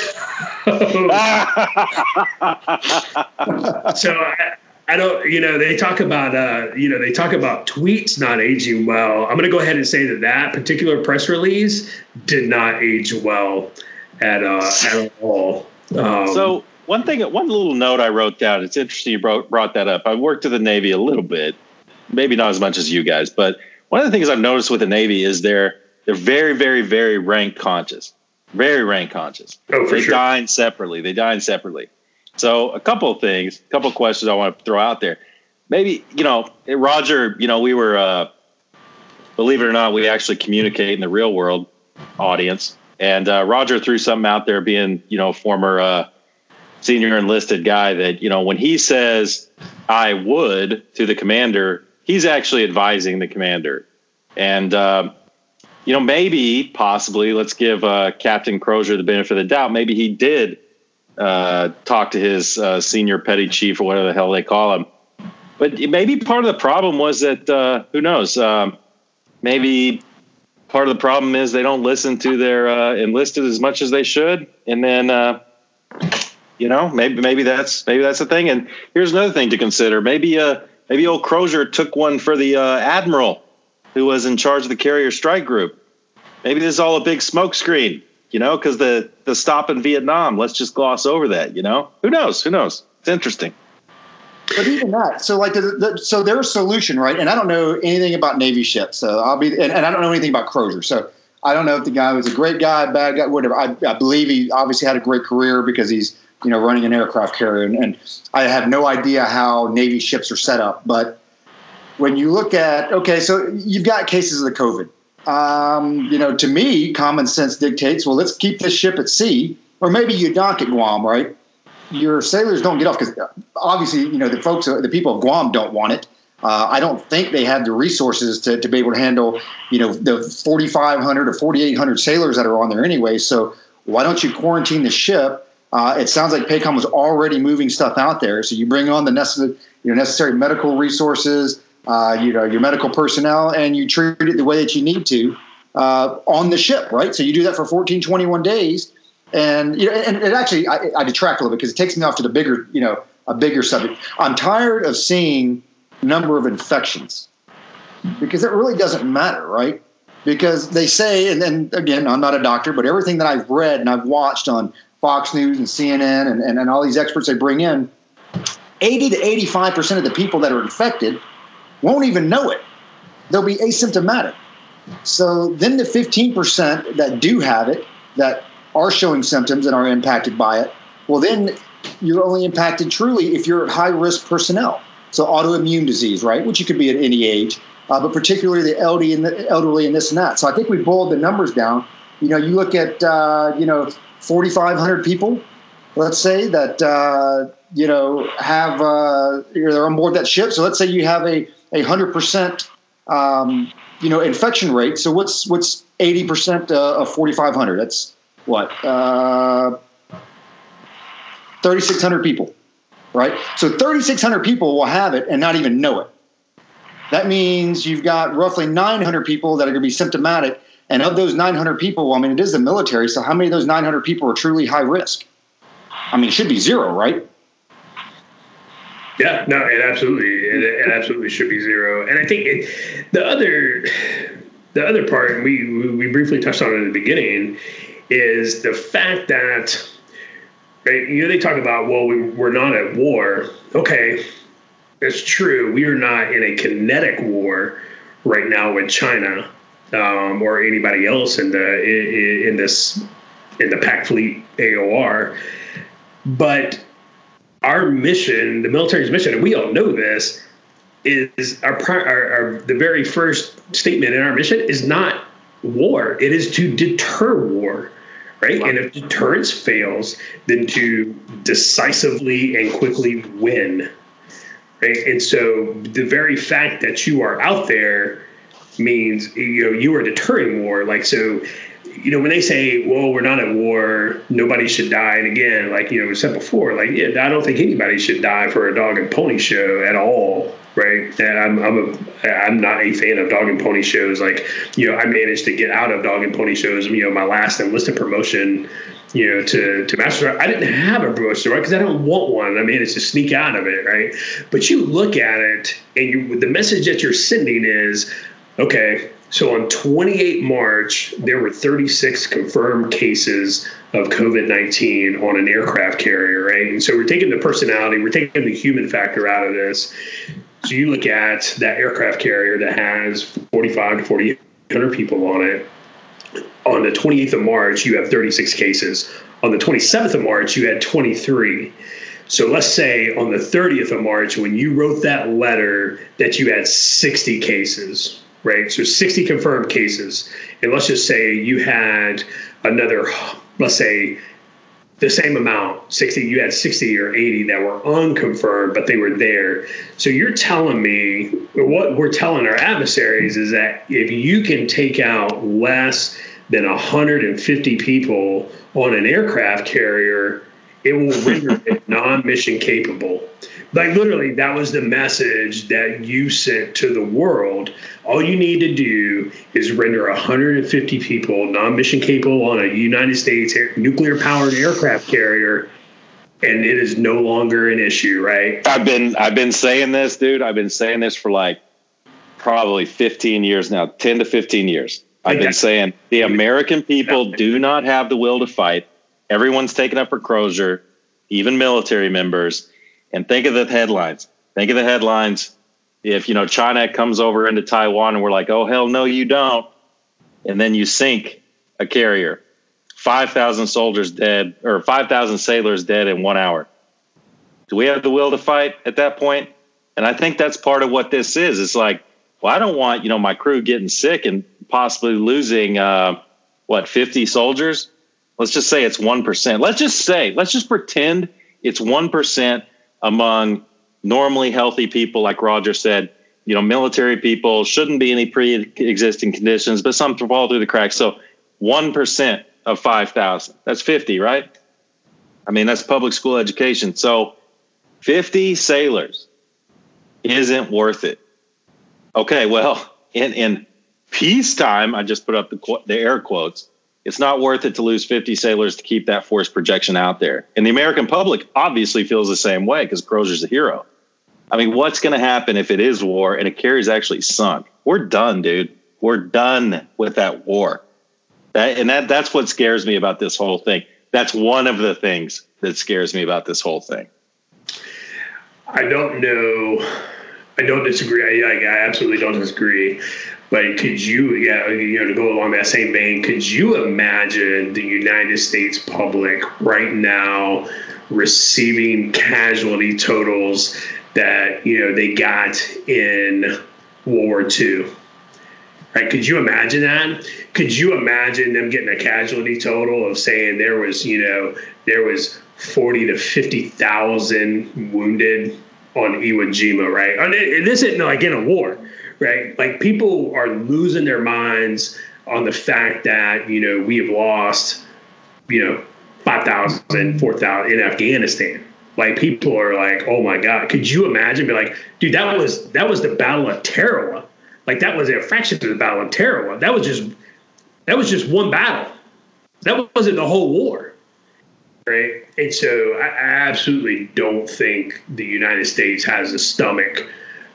A: so I, I don't, you know, they talk about, uh, you know, they talk about tweets not aging well. I'm going to go ahead and say that that particular press release did not age well at, uh, at all. Um,
B: so one thing, one little note I wrote down. It's interesting you brought, brought that up. I worked with the Navy a little bit, maybe not as much as you guys, but one of the things I've noticed with the Navy is they're they're very, very, very rank conscious, very rank conscious.
A: Oh, for
B: they
A: sure.
B: dine separately. They dine separately. So a couple of things, a couple of questions I want to throw out there. Maybe, you know, Roger, you know, we were, uh, believe it or not, we actually communicate in the real world audience. And uh, Roger threw something out there being, you know, former uh, senior enlisted guy that, you know, when he says, I would to the commander, he's actually advising the commander. And, uh, you know, maybe possibly let's give uh, Captain Crozier the benefit of the doubt. Maybe he did uh, talk to his uh, senior petty chief or whatever the hell they call him. But maybe part of the problem was that, uh, who knows, um, maybe part of the problem is they don't listen to their uh, enlisted as much as they should. And then, uh, you know, maybe maybe that's maybe that's the thing. And here's another thing to consider. Maybe uh, maybe old Crozier took one for the uh, admiral who was in charge of the carrier strike group. Maybe this is all a big smokescreen, you know, because the, the stop in Vietnam, let's just gloss over that, you know. Who knows? Who knows? It's interesting.
C: But even that, so like, the, the, so their solution, right? And I don't know anything about Navy ships, so I'll be, and, and I don't know anything about Crozier, so I don't know if the guy was a great guy, bad guy, whatever. I, I believe he obviously had a great career because he's, you know, running an aircraft carrier, and, and I have no idea how Navy ships are set up. But when you look at, okay, so you've got cases of the COVID. Um, you know, to me, common sense dictates, well, let's keep this ship at sea, or maybe you dock at Guam, right? Your sailors don't get off because obviously, you know, the folks, the people of Guam don't want it. Uh, I don't think they have the resources to, to be able to handle, you know, the forty-five hundred or forty-eight hundred sailors that are on there anyway. So why don't you quarantine the ship? Uh, it sounds like PACOM was already moving stuff out there. So you bring on the necessary, you know, necessary medical resources, uh, you know, your medical personnel, and you treat it the way that you need to uh, on the ship, right? So you do that for fourteen, twenty-one days. And, you know, and it actually, I, I detract a little bit because it takes me off to the bigger, you know, a bigger subject. I'm tired of seeing number of infections because it really doesn't matter, right? Because they say, and then again, I'm not a doctor, but everything that I've read and I've watched on Fox News and C N N and, and, and all these experts they bring in, eighty to eighty-five percent of the people that are infected won't even know it. They'll be asymptomatic. So then the fifteen percent that do have it, that are showing symptoms and are impacted by it, well, then you're only impacted truly if you're high-risk personnel. So autoimmune disease, right, which you could be at any age, uh, but particularly the elderly and the elderly and this and that. So I think we boiled the numbers down. You know, you look at, uh, you know, forty-five hundred people, let's say, that, uh, you know, have, uh, they're on board that ship. So let's say you have a, a one hundred percent, um, you know, infection rate. So what's what's eighty percent uh, of forty-five hundred? That's what, uh, thirty-six hundred people, right? So thirty-six hundred people will have it and not even know it. That means you've got roughly nine hundred people that are going to be symptomatic. And of those nine hundred people, well, I mean, it is the military. So how many of those nine hundred people are truly high risk? I mean, it should be zero, right?
A: Yeah, no, it absolutely, it, it absolutely should be zero. And I think it, the other, the other part, we we briefly touched on it in the beginning, is the fact that, right, you know, they talk about, well, we, we're not at war. Okay, that's true. We are not in a kinetic war right now with China um, or anybody else in the in, in this in the Pac Fleet A O R, but our mission, the military's mission, and we all know this, is our, our, our the very first statement in our mission is not war. It is to deter war, right? Wow. And if deterrence fails, then to decisively and quickly win, right? And so the very fact that you are out there means, you know, you are deterring war. Like, so, you know, when they say, well, we're not at war, nobody should die. And again, like, you know, we said before, like, yeah, I don't think anybody should die for a dog and pony show at all. Right. And I'm, I'm a, I'm not a fan of dog and pony shows. Like, you know, I managed to get out of dog and pony shows. You know, my last enlisted promotion, you know, to, to master, I didn't have a promotion, right? Because I don't want one. I managed to sneak out of it. Right. But you look at it and you, the message that you're sending is, okay, So on twenty-eighth of March, there were thirty-six confirmed cases of COVID nineteen on an aircraft carrier, right? And so we're taking the personality, we're taking the human factor out of this. So you look at that aircraft carrier that has forty-five to forty-eight hundred people on it. On the twenty-eighth of March, you have thirty-six cases. On the twenty-seventh of March, you had twenty-three. So let's say on the thirtieth of March, when you wrote that letter, that you had sixty cases, right? So sixty confirmed cases. And let's just say you had another, let's say the same amount, sixty, you had sixty or eighty that were unconfirmed, but they were there. So you're telling me, what we're telling our adversaries is that if you can take out less than one hundred fifty people on an aircraft carrier, it will render it non-mission capable. Like literally, that was the message that you sent to the world. All you need to do is render one hundred fifty people non-mission capable on a United States air, nuclear-powered aircraft carrier, and it is no longer an issue, right?
B: I've been I've been saying this, dude. I've been saying this for like probably fifteen years now, ten to fifteen years. I've been saying the American people do not have the will to fight. Everyone's taken up for Crozier, even military members. And think of the headlines. Think of the headlines. If, you know, China comes over into Taiwan and we're like, oh, hell no, you don't. And then you sink a carrier. five thousand soldiers dead, or five thousand sailors dead in one hour. Do we have the will to fight at that point? And I think that's part of what this is. It's like, well, I don't want, you know, my crew getting sick and possibly losing, uh, what, fifty soldiers? Let's just say it's one percent. Let's just say, let's just pretend it's one percent among normally healthy people. Like Roger said, you know, military people, shouldn't be any pre-existing conditions, but some fall through the cracks. So one percent of five thousand, that's fifty, right? I mean, that's public school education. So fifty sailors isn't worth it. Okay, well, in, in peacetime, I just put up the, the air quotes, it's not worth it to lose fifty sailors to keep that force projection out there. And the American public obviously feels the same way because Crozier's a hero. I mean, what's going to happen if it is war and a carrier's actually sunk? We're done, dude. We're done with that war. That, and that that's what scares me about this whole thing. That's one of the things that scares me about this whole thing.
A: I don't know. I don't disagree. I, I absolutely don't disagree. But could you, yeah, you know, to go along that same vein, could you imagine the United States public right now receiving casualty totals that, you know, they got in World War Two? Right? Could you imagine that? Could you imagine them getting a casualty total of saying there was, you know, there was forty to fifty thousand wounded on Iwo Jima, right? And this isn't like in a war, right? Like people are losing their minds on the fact that, you know, we have lost, you know, five thousand, four thousand in Afghanistan. Like people are like, oh my God, could you imagine? Be like, dude, that was that was the Battle of Tarawa. Like that was a fraction of the Battle of Tarawa. That was just that was just one battle. That wasn't the whole war. Right. And so I absolutely don't think the United States has the stomach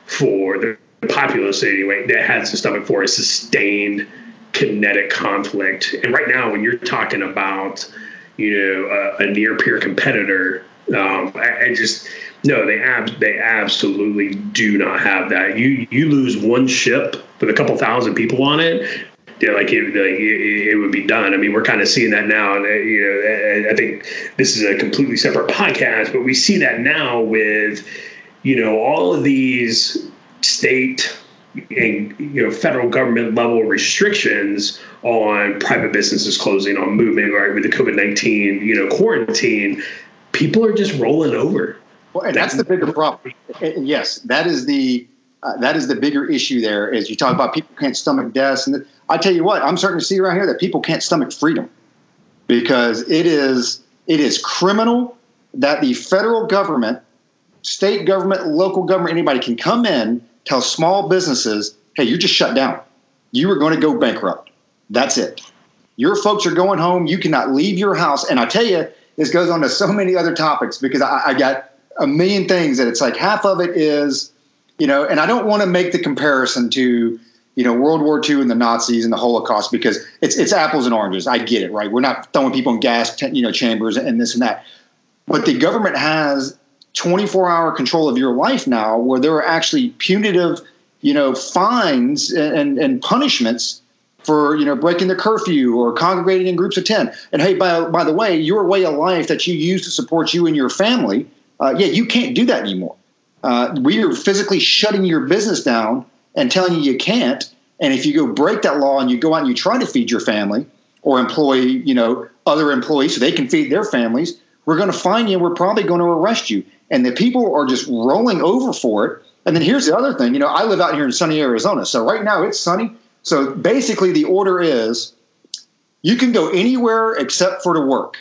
A: for the populace anyway that has the stomach for a sustained kinetic conflict. And right now, when you're talking about, you know, a, a near peer competitor, um, I, I just no, they ab- they absolutely do not have that. You you lose one ship with a couple thousand people on it. Yeah, like it, like it, it would be done. I mean, we're kind of seeing that now. And, you know, I think this is a completely separate podcast, but we see that now with, you know, all of these state and, you know, federal government level restrictions on private businesses closing, on movement, right, with the COVID nineteen, you know, quarantine. People are just rolling over.
C: Well, and that's the bigger problem. And yes, that is the uh, that is the bigger issue. There is you talk about people can't stomach deaths, and the, I tell you what, I'm starting to see around here that people can't stomach freedom because it is it is criminal that the federal government, state government, local government, anybody can come in, tell small businesses, hey, you're just shut down. You are going to go bankrupt. That's it. Your folks are going home. You cannot leave your house. And I tell you, this goes on to so many other topics because I, I got a million things that it's like half of it is, you know, and I don't want to make the comparison to, you know, World War Two and the Nazis and the Holocaust, because it's it's apples and oranges. I get it, right? We're not throwing people in gas, you know, chambers and this and that. But the government has twenty-four hour control of your life now, where there are actually punitive, you know, fines and, and punishments for, you know, breaking the curfew or congregating in groups of ten. And hey, by, by the way, your way of life that you use to support you and your family, uh, yeah, you can't do that anymore. Uh, we are physically shutting your business down and telling you you can't. And if you go break that law and you go out and you try to feed your family or employ, you know, other employees so they can feed their families, we're going to fine you. We're probably going to arrest you. And the people are just rolling over for it. And then here's the other thing. You know, I live out here in sunny Arizona. So right now it's sunny. So basically the order is you can go anywhere except for to work.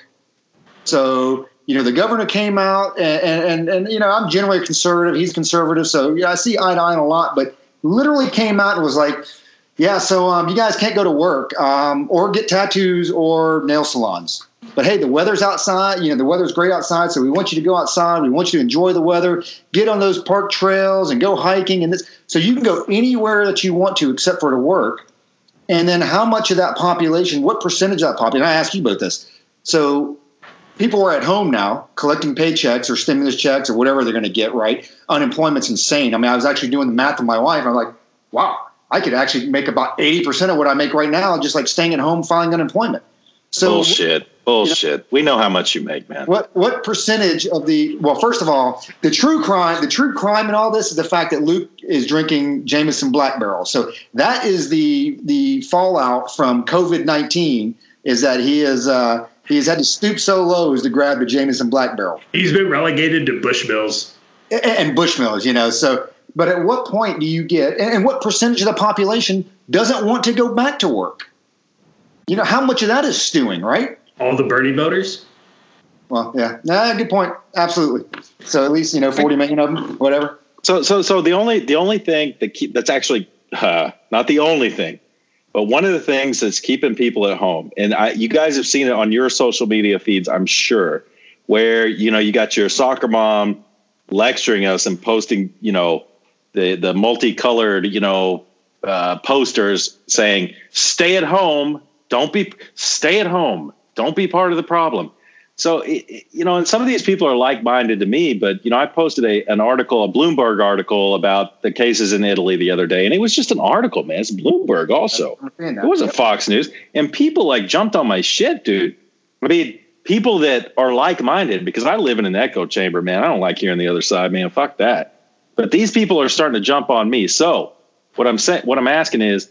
C: So, you know, the governor came out and, and, and you know, I'm generally conservative. He's conservative. So, yeah, I see eye to eye on a lot, but literally came out and was like, yeah, so um, you guys can't go to work um, or get tattoos or nail salons. But, hey, the weather's outside. You know, the weather's great outside, so we want you to go outside. We want you to enjoy the weather, get on those park trails and go hiking. And this, so you can go anywhere that you want to except for to work. And then how much of that population, what percentage of that population, I ask you about this. So people are at home now collecting paychecks or stimulus checks or whatever they're going to get, right? Unemployment's insane. I mean, I was actually doing the math with my wife. I'm like, wow, I could actually make about eighty percent of what I make right now just like staying at home filing unemployment. So
B: Bullshit. Bullshit. You know, we know how much you make, man.
C: What what percentage of the – well, first of all, the true crime the true crime in all this is the fact that Luke is drinking Jameson Black Barrel. So that is the the fallout from COVID nineteen is that he is uh, he has had to stoop so low as to grab the Jameson Black Barrel.
A: He's been relegated to Bushmills.
C: And, and Bushmills, you know. So, but at what point do you get – and what percentage of the population doesn't want to go back to work? You know, how much of that is stewing, right?
A: All the Bernie voters?
C: Well, yeah. Nah, good point. Absolutely. So at least, you know, forty million of them, whatever.
B: So, so, so the only, the only thing that keep, that's actually uh, not the only thing, but one of the things that's keeping people at home, and I, you guys have seen it on your social media feeds, I'm sure, where, you know, you got your soccer mom lecturing us and posting, you know, the, the multicolored, you know, uh, posters saying, stay at home. Don't be, stay at home. Don't be part of the problem. So, you know, and some of these people are like-minded to me, but, you know, I posted a, an article, a Bloomberg article about the cases in Italy the other day, and it was just an article, man. It's Bloomberg also. It wasn't Fox News. And people, like, jumped on my shit, dude. I mean, people that are like-minded, because I live in an echo chamber, man. I don't like hearing the other side, man. Fuck that. But these people are starting to jump on me. So what I'm saying, what I'm asking is,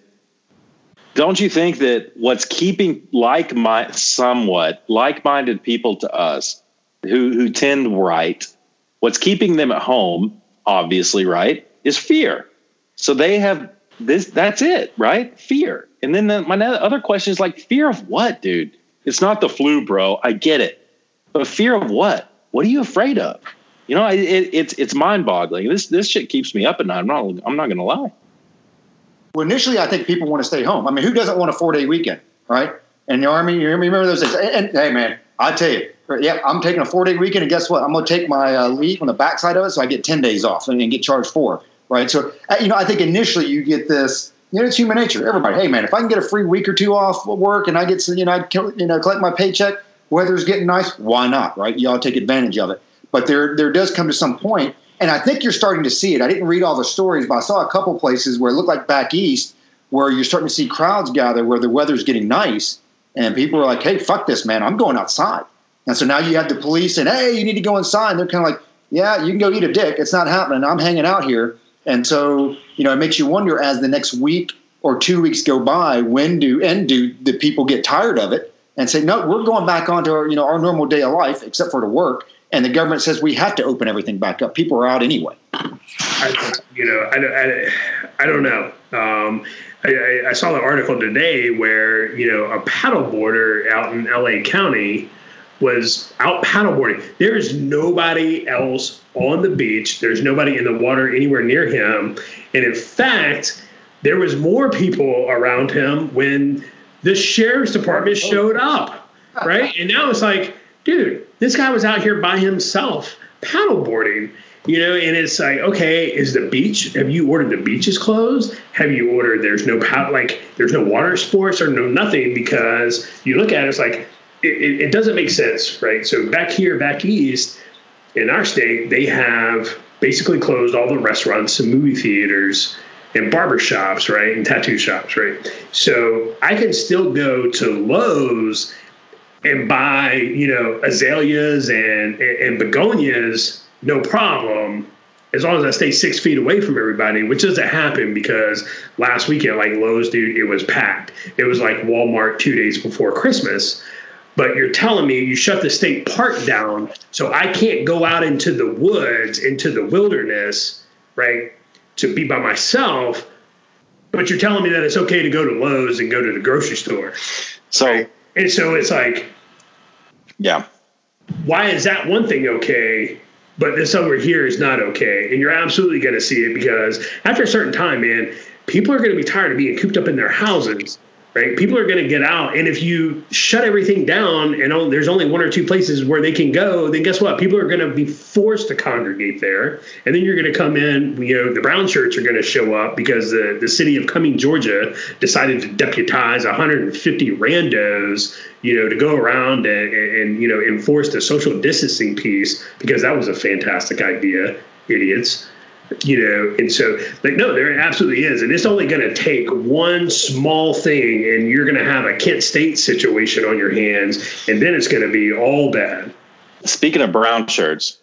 B: don't you think that what's keeping like my somewhat like-minded people to us who, who tend right, what's keeping them at home, obviously, right, is fear. So they have this, that's it, right? Fear. And then the, my other question is like, fear of what, dude? It's not the flu, bro. I get it. But fear of what? What are you afraid of? You know, it, it, it's it's mind-boggling. This this shit keeps me up at night. I'm not I'm not going to lie.
C: Well, initially, I think people want to stay home. I mean, who doesn't want a four-day weekend, right? And the Army, you remember those days? And, and hey, man, I tell you, yeah, I'm taking a four-day weekend, and guess what? I'm going to take my uh, leave on the backside of it, so I get ten days off and, and get charged four, right? So, uh, you know, I think initially you get this. You know, it's human nature. Everybody, hey, man, if I can get a free week or two off work and I get, you know, I you know, collect my paycheck, weather's getting nice, why not, right? You all take advantage of it. But there, there does come to some point, and I think you're starting to see it. I didn't read all the stories, but I saw a couple places where it looked like back east, where you're starting to see crowds gather where the weather's getting nice, and people are like, hey, fuck this, man, I'm going outside. And so now you have the police saying, hey, you need to go inside. And they're kind of like, yeah, you can go eat a dick. It's not happening. I'm hanging out here. And so, you know, it makes you wonder as the next week or two weeks go by, when do and do the people get tired of it and say, no, we're going back onto our, you know, our normal day of life, except for to work. And the government says we have to open everything back up. People are out anyway.
A: I, you know, I, I, I don't know. Um, I, I saw the article today where, you know, a paddleboarder out in L A County was out paddleboarding. There is nobody else on the beach. There's nobody in the water anywhere near him. And in fact, there was more people around him when the sheriff's department showed up, right? And now it's like, dude, this guy was out here by himself paddleboarding. You know, and it's like, okay, is the beach, have you ordered the beaches closed? Have you ordered, there's no, like, there's no water sports or no nothing, because you look at it, it's like, it, it doesn't make sense, right? So back here, back east, in our state, they have basically closed all the restaurants and movie theaters and barber shops, right, and tattoo shops, right? So I can still go to Lowe's and buy, you know, azaleas and, and begonias, no problem, as long as I stay six feet away from everybody, which doesn't happen because last weekend, like Lowe's, dude, it was packed. It was like Walmart two days before Christmas. But you're telling me you shut the state park down, so I can't go out into the woods, into the wilderness, right, to be by myself. But you're telling me that it's okay to go to Lowe's and go to the grocery store.
B: So,
A: right? And so it's like,
B: yeah,
A: why is that one thing okay, but this over here is not okay? And you're absolutely going to see it, because after a certain time, man, people are going to be tired of being cooped up in their houses, right? People are going to get out. And if you shut everything down and oh, there's only one or two places where they can go, then guess what? People are going to be forced to congregate there. And then you're going to come in, you know, the brown shirts are going to show up because the, the city of Cumming, Georgia decided to deputize one hundred fifty randos, you know, to go around and, and, you know, enforce the social distancing piece, because that was a fantastic idea, idiots. You know, and so, like, no, there absolutely is. And it's only going to take one small thing, and you're going to have a Kent State situation on your hands, and then it's going to be all bad.
B: Speaking of brown shirts,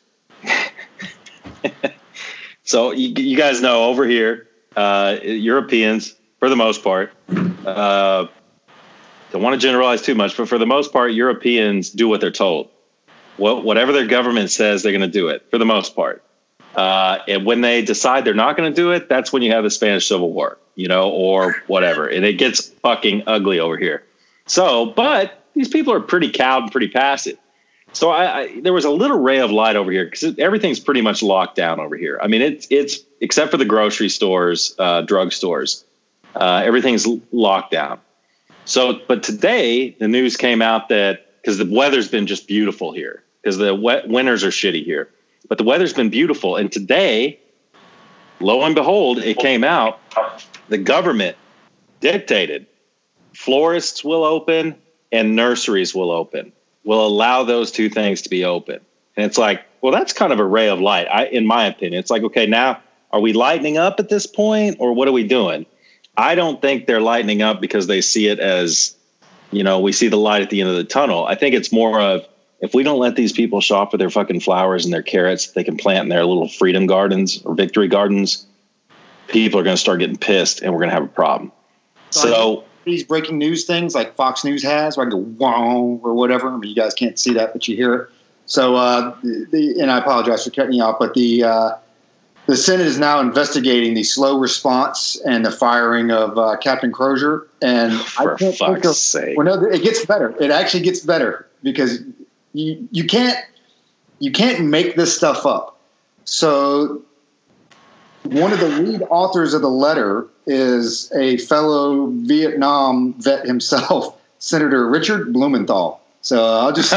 B: so you, you guys know over here, uh, Europeans, for the most part, uh, don't want to generalize too much, but for the most part, Europeans do what they're told. Well, whatever their government says, they're going to do it, for the most part. Uh, and when they decide they're not going to do it, that's when you have the Spanish Civil War, you know, or whatever. And it gets fucking ugly over here. So, but these people are pretty cowed and pretty passive. So I, I there was a little ray of light over here, because everything's pretty much locked down over here. I mean, it's, it's except for the grocery stores, uh, drug stores, uh, everything's locked down. So, but today the news came out that, because the weather's been just beautiful here, because the wet winters are shitty here. But the weather's been beautiful. And today, lo and behold, it came out, the government dictated florists will open and nurseries will open, will allow those two things to be open. And it's like, well, that's kind of a ray of light, I, in my opinion. It's like, okay, now are we lightening up at this point, or what are we doing? I don't think they're lightening up because they see it as, you know, we see the light at the end of the tunnel. I think it's more of, if we don't let these people shop for their fucking flowers and their carrots they can plant in their little freedom gardens or victory gardens, people are going to start getting pissed and we're going to have a problem. So,
C: so these breaking news things like Fox News has, where I go, wow, or whatever. I mean, you guys can't see that, but you hear it. So, uh, the, and I apologize for cutting you off, but the, uh, the Senate is now investigating the slow response and the firing of uh, Captain Crozier. And
B: for
C: I can't
B: fuck's
C: think of,
B: sake.
C: well, no, it gets better. It actually gets better, because You you can't you can't make this stuff up. So one of the lead authors of the letter is a fellow Vietnam vet himself, Senator Richard Blumenthal. So I'll just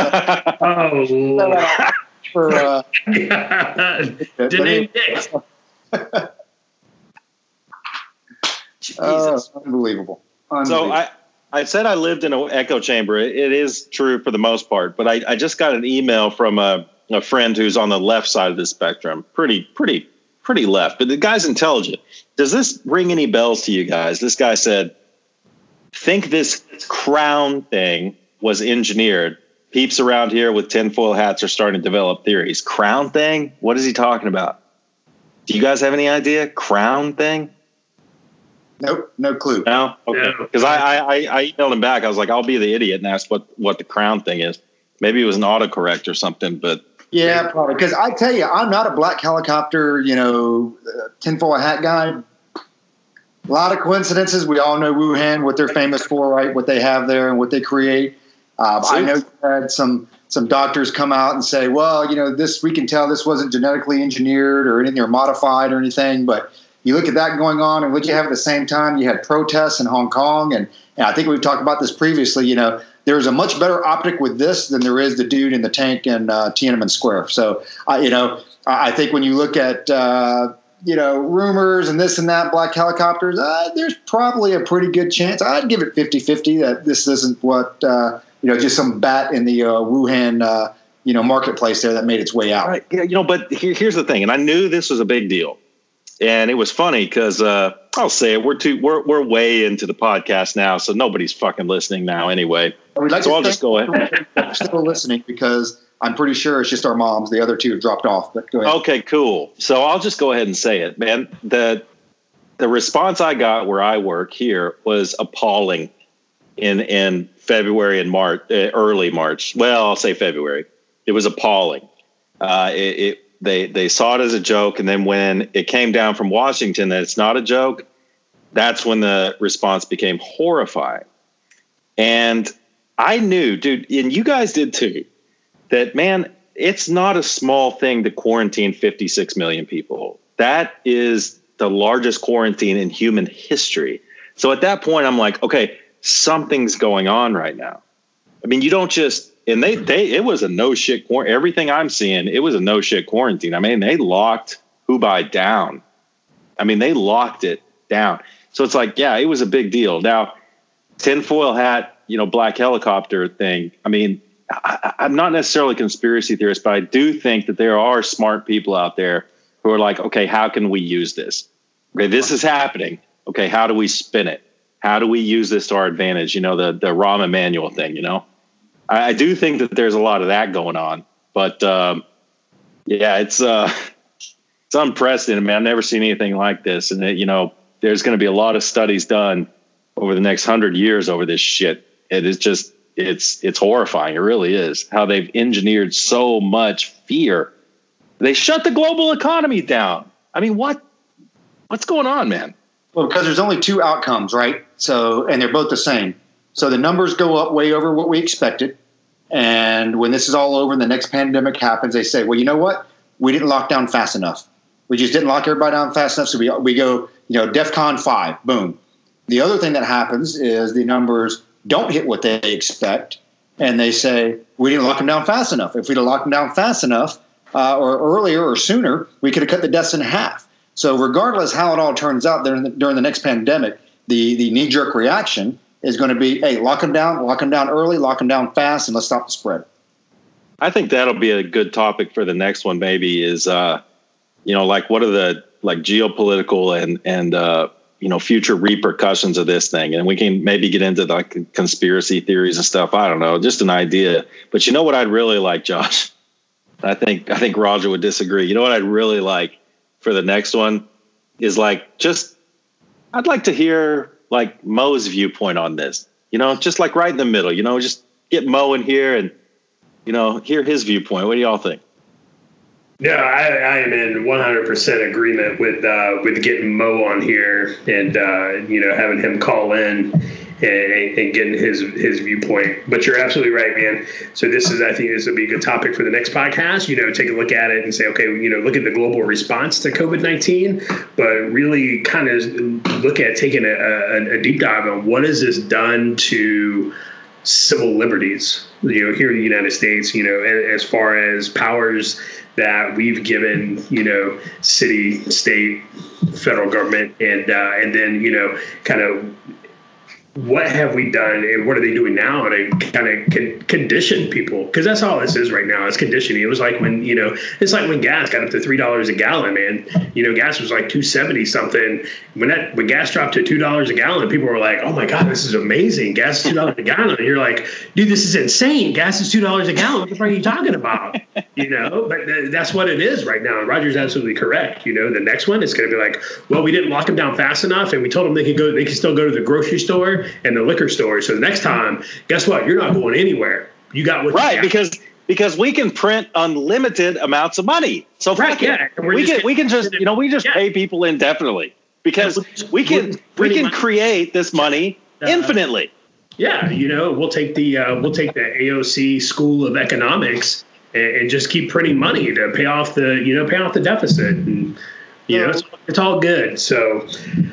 A: oh
C: for uh,
A: Denise Dix.
C: uh, unbelievable. unbelievable.
B: So I. I said I lived in an echo chamber. It is true for the most part, but I, I just got an email from a, a friend who's on the left side of the spectrum. Pretty, pretty, pretty left, but the guy's intelligent. Does this ring any bells to you guys? This guy said, think this crown thing was engineered. Peeps around here with tinfoil hats are starting to develop theories. Crown thing? What is he talking about? Do you guys have any idea? Crown thing?
C: Nope, no clue.
B: No? Okay. Because no. I, I, I emailed him back. I was like, I'll be the idiot and ask what, what the crown thing is. Maybe it was an autocorrect or something, but.
C: Yeah, probably. Because I tell you, I'm not a black helicopter, you know, uh, tinfoil hat guy. A lot of coincidences. We all know Wuhan, what they're famous for, right? What they have there and what they create. Um, I know you had some some doctors come out and say, well, you know, this we can tell this wasn't genetically engineered or anything or modified or anything, but you look at that going on, and what you have at the same time, you had protests in Hong Kong, and, and I think we've talked about this previously. You know, there's a much better optic with this than there is the dude in the tank in uh, Tiananmen Square. So, uh, you know, I think when you look at, uh, you know, rumors and this and that, black helicopters, uh, there's probably a pretty good chance. I'd give it fifty-fifty that this isn't what, uh, you know, just some bat in the uh, Wuhan, uh, you know, marketplace there that made its way out.
B: Right. Yeah, you know, but here, here's the thing, and I knew this was a big deal. And it was funny because uh, I'll say it, we're too we're we're way into the podcast now, so nobody's fucking listening now anyway.
C: Like
B: so I'll just go ahead.
C: Still listening because I'm pretty sure it's just our moms. The other two have dropped off. But go ahead.
B: Okay, cool. So I'll just go ahead and say it, man. The the response I got where I work here was appalling in in February and March, uh, early March. Well, I'll say February. It was appalling. Uh, it. it They they saw it as a joke, and then when it came down from Washington that it's not a joke, that's when the response became horrifying. And I knew, dude, and you guys did too, that, man, it's not a small thing to quarantine fifty-six million people. That is the largest quarantine in human history. So at that point, I'm like, okay, something's going on right now. I mean, you don't just... And they, they, it was a no shit quarantine. Everything I'm seeing, it was a no shit quarantine. I mean, they locked Hubei down. I mean, they locked it down. So it's like, yeah, it was a big deal. Now, tinfoil hat, you know, black helicopter thing. I mean, I, I'm not necessarily a conspiracy theorist, but I do think that there are smart people out there who are like, okay, how can we use this? Okay, this is happening. Okay, how do we spin it? How do we use this to our advantage? You know, the the Rahm Emanuel thing, you know? I do think that there's a lot of that going on, but um, yeah, it's uh, it's unprecedented, man. I've never seen anything like this, and it, you know, there's going to be a lot of studies done over the next hundred years over this shit. It is just it's it's horrifying. It really is how they've engineered so much fear. They shut the global economy down. I mean, what what's going on, man?
C: Well, because there's only two outcomes, right? So, and they're both the same. So the numbers go up way over what we expected. And when this is all over and the next pandemic happens, they say, well, you know what? We didn't lock down fast enough. We just didn't lock everybody down fast enough. So we, we go, you know, DEFCON five, boom. The other thing that happens is the numbers don't hit what they expect. And they say, we didn't lock them down fast enough. If we'd have locked them down fast enough uh, or earlier or sooner, we could have cut the deaths in half. So regardless how it all turns out during the, during the next pandemic, the, the knee-jerk reaction is going to be, hey, lock them down, lock them down early, lock them down fast, and let's stop the spread.
B: I think that'll be a good topic for the next one. Maybe is, uh, you know, like what are the like geopolitical and and uh, you know future repercussions of this thing, and we can maybe get into like conspiracy theories and stuff. I don't know, just an idea. But you know what I'd really like, Josh? I think I think Roger would disagree. You know what I'd really like for the next one is like just I'd like to hear like Mo's viewpoint on this, you know, just like right in the middle, you know, just get Mo in here and, you know, hear his viewpoint. What do y'all think?
A: No, I, I am in one hundred percent agreement with uh, with getting Mo on here and, uh, you know, having him call in and, and getting his his viewpoint. But you're absolutely right, man. So this is, I think this would be a good topic for the next podcast. You know, take a look at it and say, okay, you know, look at the global response to COVID nineteen, but really kind of look at taking a, a, a deep dive on what has this done to civil liberties, you know, here in the United States, you know, as far as powers that we've given, you know, city, state, federal government, and uh, and then, you know, kind of what have we done and what are they doing now to kind of con- condition people? Because that's all this is right now. It's conditioning. It was like when, you know, it's like when gas got up to three dollars a gallon, man. You know, gas was like two seventy something. When that when gas dropped to two dollars a gallon, people were like, oh my God, this is amazing. Gas is two dollars a gallon. And you're like, dude, this is insane. Gas is two dollars a gallon. What the fuck are you talking about? You know, but th- that's what it is right now. And Roger's absolutely correct. You know, the next one is going to be like, well, we didn't lock them down fast enough, and we told them they could go, they could still go to the grocery store and the liquor store. So the next time, guess what? You're not going anywhere. You got what
B: right
A: you got.
B: because because we can print unlimited amounts of money. So
A: right, yeah,
B: we can we can just you know we just yeah. pay people indefinitely because yeah, we can we can money. create this money uh, infinitely.
A: Yeah, you know, we'll take the uh, we'll take the A O C School of Economics and, and just keep printing money to pay off the you know pay off the deficit, and you know it's, it's all good. So.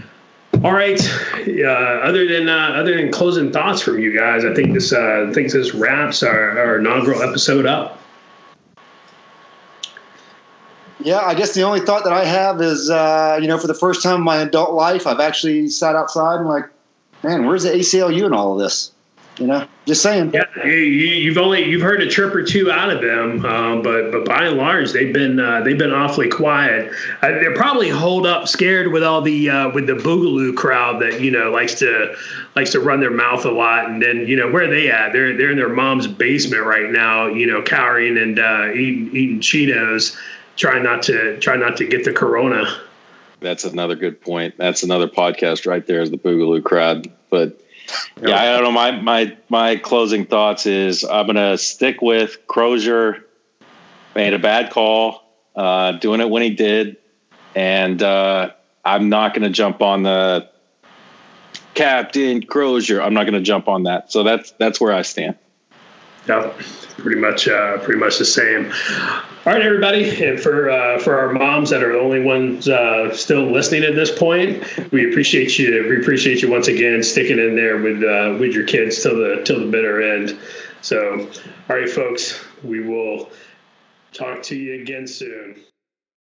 A: All right. Uh, other than uh, other than closing thoughts from you guys, I think this uh, I think this wraps our, our inaugural episode up.
C: Yeah, I guess the only thought that I have is, uh, you know, for the first time in my adult life, I've actually sat outside and like, man, where's the A C L U in all of this? You know, just saying.
A: Yeah, you, you've only you've heard a chirp or two out of them, um, but but by and large, they've been uh, they've been awfully quiet. Uh, they're probably holed up, scared with all the uh, with the Boogaloo crowd that you know likes to likes to run their mouth a lot. And then you know where are they at? They're they're in their mom's basement right now, you know, cowering and uh, eating eating Cheetos, trying not to try not to get the corona.
B: That's another good point. That's another podcast right there, is the Boogaloo crowd, but. Yeah, I don't know. My my my closing thoughts is I'm gonna stick with Crozier. Made a bad call, uh, doing it when he did, and uh, I'm not gonna jump on the Captain Crozier. I'm not gonna jump on that. So that's that's where I stand.
A: Yep, pretty much, uh, pretty much the same. All right, everybody, and for uh, for our moms that are the only ones uh, still listening at this point, we appreciate you. We appreciate you once again sticking in there with uh, with your kids till the till the bitter end. So, all right, folks, we will talk to you again soon.